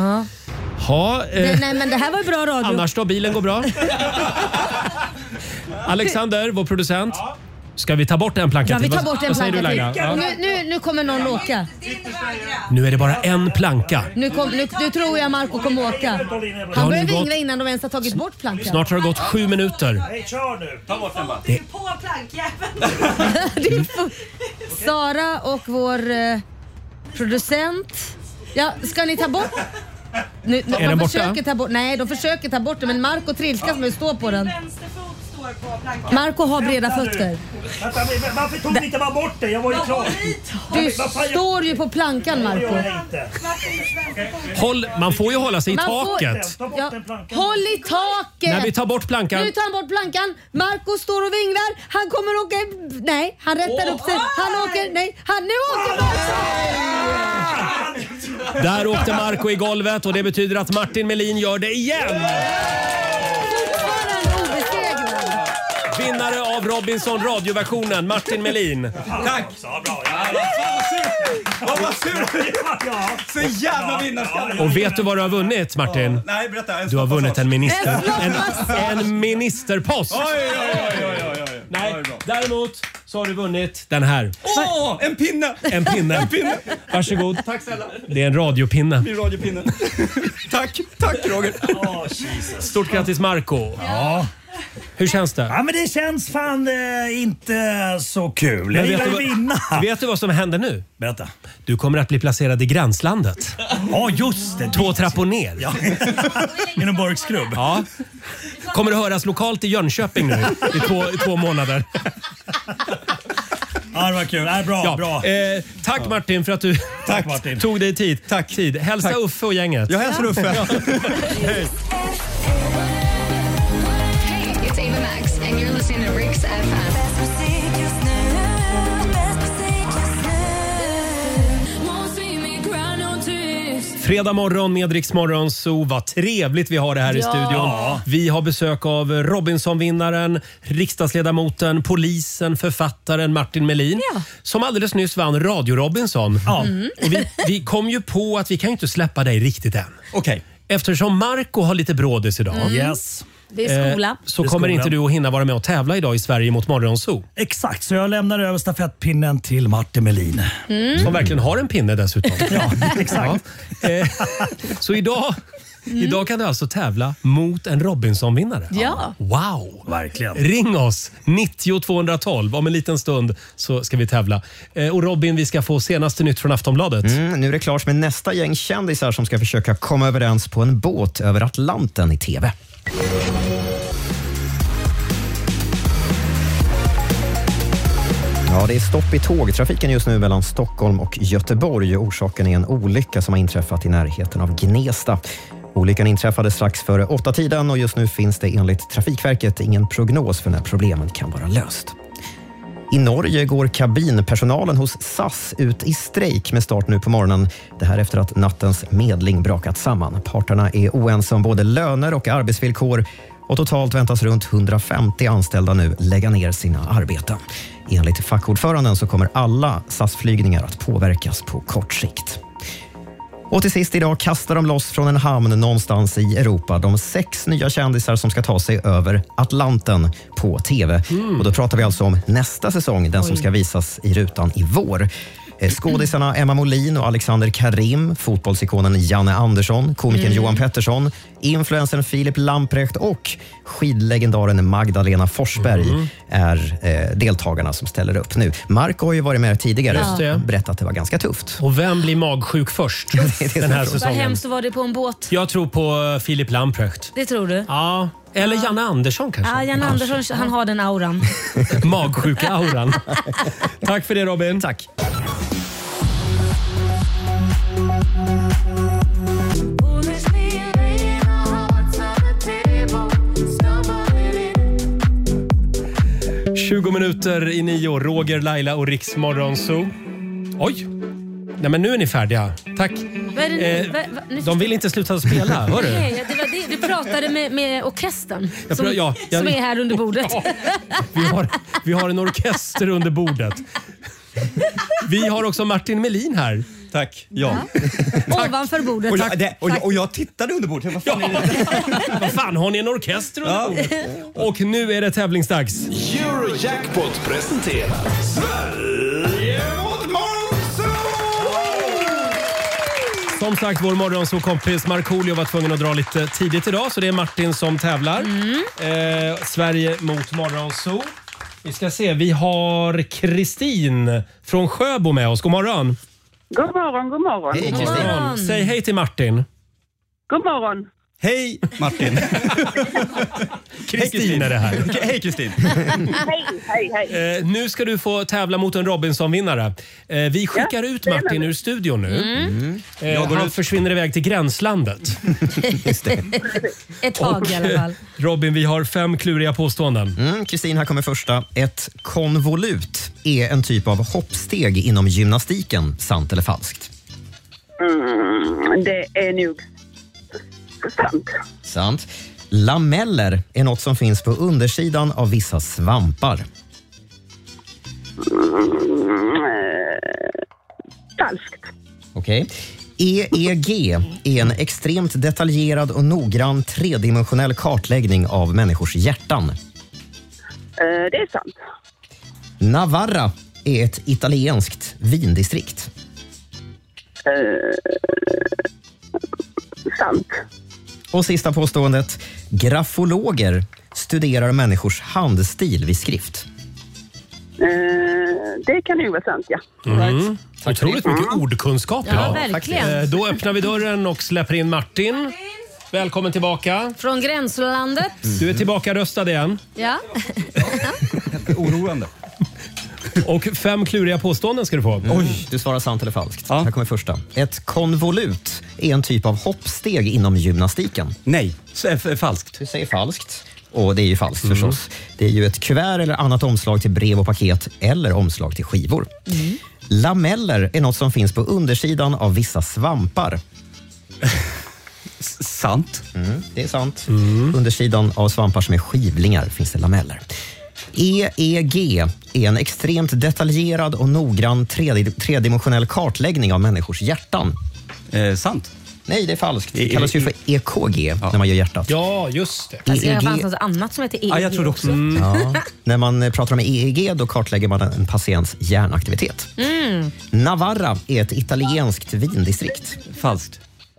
Nej, men det här var bra radio. Annars då, bilen går bra. Alexander, vår producent. Ska vi ta bort en planka till? Ja, vi tar bort en planka till. Ja. Nu kommer någon åka. Nu är det bara en planka. Nu tror jag Marco kommer åka. Han börjar vingla innan de ens har tagit bort plankan. Snart har det gått 7 minuter. Hej, kör nu. Ta bort den bara. På plankjäveln. Sara och vår producent. Ja, ska ni ta bort? De försöker ta bort. Nej, de försöker ta bort den, men Marco trilskas med att stå på den. Marco har breda fötter. Varför tog ni inte bara bort det? Jag var ju klar. Du står ju på plankan, Marco. Man får ju hålla sig i taket. Håll i taket! När vi tar bort plankan. Nu tar han bort plankan. Marco står och vinglar. Han kommer åka... Nej, han rättar upp sig. Han åker... Nej, nu åker Marco! Där åkte Marco i golvet och det betyder att Martin Melin gör det igen. Vinnare av Robinson radioversionen, Martin Melin. Tack! Så bra. Vad sur! Så jävla vinnarskalle. Och vet du vad du har vunnit, Martin? Nej, berätta. Du har vunnit en ministerpost. Oj. Nej, däremot så har du vunnit den här. En pinne! En pinne. Varsågod. Tack snälla. Det är en radiopinne. Min radiopinne. Tack Roger. Stort grattis, Marco. Ja. Hur känns det? Ja, men det känns fan inte så kul. Jag vill vinna. Vet du vad som händer nu? Berätta. Du kommer att bli placerad i gränslandet. Ja, just det. 2 trappor ner. Ja. Inom Borgskrubb. Ja. Kommer du höras lokalt i Jönköping nu i 2 månader. Ja, det var kul. Bra. Tack Martin för att du tog dig tid. Tack. Hälsa Uffe och gänget. Jag hälsar Uffe. Hej. It's Ava Max and you're listening to Rix FM. Fredag morgon med Rix Morgon, så vad trevligt vi har det här i studion. Vi har besök av Robinson-vinnaren, riksdagsledamoten, polisen, författaren Martin Melin som alldeles nyss vann Radio Robinson. Och vi kom ju på att vi kan inte släppa dig riktigt än. Okej. Eftersom Marco har lite brådis idag. Yes. Det är skola. Så kommer inte du att hinna vara med och tävla idag i Sverige mot Morgonzoo. Exakt, så jag lämnar över stafettpinnen till Martin Melin. Som verkligen har en pinne dessutom. Ja, exakt. Så idag Idag kan du alltså tävla mot en Robinson-vinnare. Ja. Wow! Verkligen. Ring oss, 90 212. Om en liten stund så ska vi tävla. Och Robin, vi ska få senaste nytt från Aftonbladet. Nu är det klart med nästa gäng kändisar som ska försöka komma överens på en båt över Atlanten i TV. Ja, det är stopp i tågtrafiken just nu mellan Stockholm och Göteborg. Orsaken är en olycka som har inträffat i närheten av Gnesta. Olyckan inträffade strax före 8-tiden och just nu finns det enligt Trafikverket ingen prognos för när problemen kan vara löst. I Norge går kabinpersonalen hos SAS ut i strejk med start nu på morgonen. Det här efter att nattens medling brakat samman. Parterna är oense om både löner och arbetsvillkor och totalt väntas runt 150 anställda nu lägga ner sina arbeten. Enligt fackordföranden så kommer alla SAS-flygningar att påverkas på kort sikt. Och till sist idag kastar de loss från en hamn någonstans i Europa. De 6 nya kändisar som ska ta sig över Atlanten på TV. Och då pratar vi alltså om nästa säsong, den som ska visas i rutan i vår. Skådisarna Emma Molin och Alexander Karim, fotbollsikonen Janne Andersson, komikern Johan Pettersson, influencern Filip Lamprecht och skidlegendaren Magdalena Forsberg är deltagarna som ställer upp nu. Marco har ju varit med tidigare och berättat att det var ganska tufft. Och vem blir magsjuk först den här säsongen? Vad hemskt var det på en båt. Jag tror på Filip Lamprecht. Det tror du? Ja. Eller Janne Andersson kanske. Ja, Janne Andersson, han har den auran. Magsjuka auran. Tack för det, Robin. Tack. Minuter i 9, Roger, Laila och Riks Morgonzoo. Oj! Nej, men nu är ni färdiga. Tack. De vill inte sluta spela, hör du? Nej, det var det. Du pratade med orkestern som är här under bordet. Ja, vi har en orkester under bordet. Vi har också Martin Melin här. Tack. Ja. Ovanför bordet. Och jag tittade under bordet. Vad fan är det? Vad fan, har ni en orkester under bordet? Och nu är det tävlingsdags. Eurojackpot presenterar Sverige mot Morgonzoo! Som sagt, vår Morgonzoo-kompis Markoolio var tvungen att dra lite tidigt idag, så det är Martin som tävlar. Sverige mot Morgonzoo. Vi ska se, vi har Kristin från Sjöbo med oss. God morgon. God morgon, god morgon. Hej Kristin. Säg hej till Martin. God morgon. Hej Martin. Kristin är det här. Hej Kristin. Hej. Nu ska du få tävla mot en Robinson-vinnare. Vi skickar ut Martin ur studion nu. Han försvinner iväg till gränslandet. Just det. Ett tag i alla fall. Robin, vi har 5 kluriga påståenden. Kristin, här kommer första. Ett konvolut är en typ av hoppsteg inom gymnastiken. Sant eller falskt? Det är nog sant. Sant. Lameller är något som finns på undersidan av vissa svampar. Falskt. Okej. EEG är en extremt detaljerad och noggrann tredimensionell kartläggning av människors hjärtan. Det är sant. Navarra är ett italienskt vindistrikt. Sant. Och sista påståendet. Grafologer studerar människors handstil vid skrift. Det kan ju vara sant, ja. Otroligt mycket ordkunskap idag. Ja, verkligen. Då öppnar vi dörren och släpper in Martin. Välkommen tillbaka. Från gränslandet. Du är tillbaka röstad igen. Ja. Oroande. Och 5 kluriga påståenden ska du få. Oj, du svarar sant eller falskt. Här kommer första. Ett konvolut är en typ av hoppsteg inom gymnastiken. Nej, falskt. Du säger falskt. Och det är ju falskt förstås. Det är ju ett kuvert eller annat omslag till brev och paket eller omslag till skivor. Lameller är något som finns på undersidan av vissa svampar. Sant. Det är sant. Undersidan av svampar som är skivlingar finns det lameller. EEG är en extremt detaljerad och noggrann tredimensionell kartläggning av människors hjärtan. Sant. Nej, det är falskt. Det kallas ju för EKG när man gör hjärtat. Ja, just det. Alltså, det fanns något annat som heter EEG. Ja, jag tror också. Ja. När man pratar om EEG då kartlägger man en patients hjärnaktivitet. Navarra är ett italienskt vindistrikt. Falskt.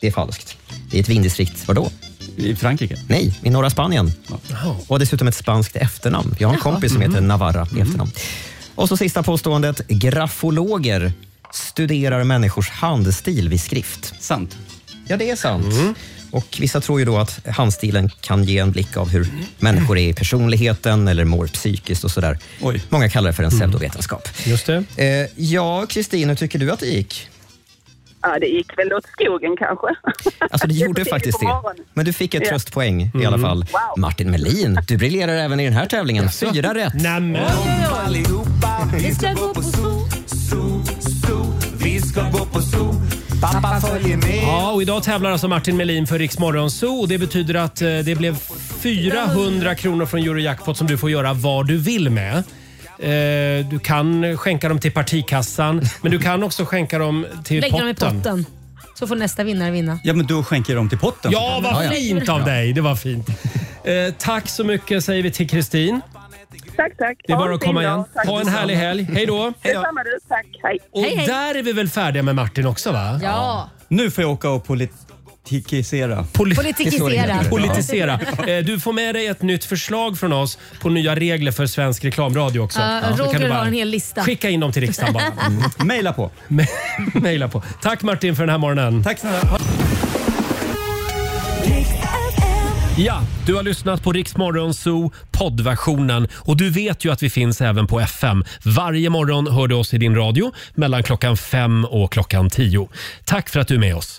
Det är falskt. Det är ett vindistrikt. Var då? I Frankrike? Nej, i norra Spanien. Och dessutom ett spanskt efternamn. Jag har en kompis som heter Navarra i efternamn. Och så sista påståendet. Grafologer studerar människors handstil vid skrift. Sant. Ja, det är sant. Och vissa tror ju då att handstilen kan ge en blick av hur människor är i personligheten eller mår psykiskt och sådär. Många kallar det för en pseudovetenskap. Just det. Ja, Kristin, hur tycker du att det gick? Ja, det gick väl åt skogen kanske. Alltså det gjorde faktiskt det. Men du fick ett tröstpoäng i alla fall. Wow. Martin Melin, du briljerar även i den här tävlingen. 4 rätt. Nämen. Vi ska gå på zoo. Vi ska gå på zoo. Pappa följer med. Ja, och idag tävlar alltså Martin Melin för Rix Morgon Zoo. Och det betyder att det blev 400 kronor från Eurojackpot som du får göra vad du vill med. Du kan skänka dem till partikassan, men du kan också skänka dem till Lägg potten. dem i potten. Så får nästa vinnare vinna. Ja, men då skänker de till potten. Ja, vad fint av dig. Det var fint. Tack så mycket säger vi till Kristin. Tack. Det är bara att komma igen. Ha en härlig helg. Hej då. Detsamma du. Tack. Hej. Och där är vi väl färdiga med Martin också, va? Ja. Nu får jag åka och politikisera. Politisera. Du får med dig ett nytt förslag från oss på nya regler för svensk reklamradio också. Roger har en hel lista. Skicka in dem till riksdagen bara. Maila på. Maila på. Tack Martin för den här morgonen. Tack snälla. Ja, du har lyssnat på Rix Morgon Zoo poddversionen och du vet ju att vi finns även på FM. Varje morgon hör du oss i din radio mellan klockan 5 och klockan 10. Tack för att du är med oss.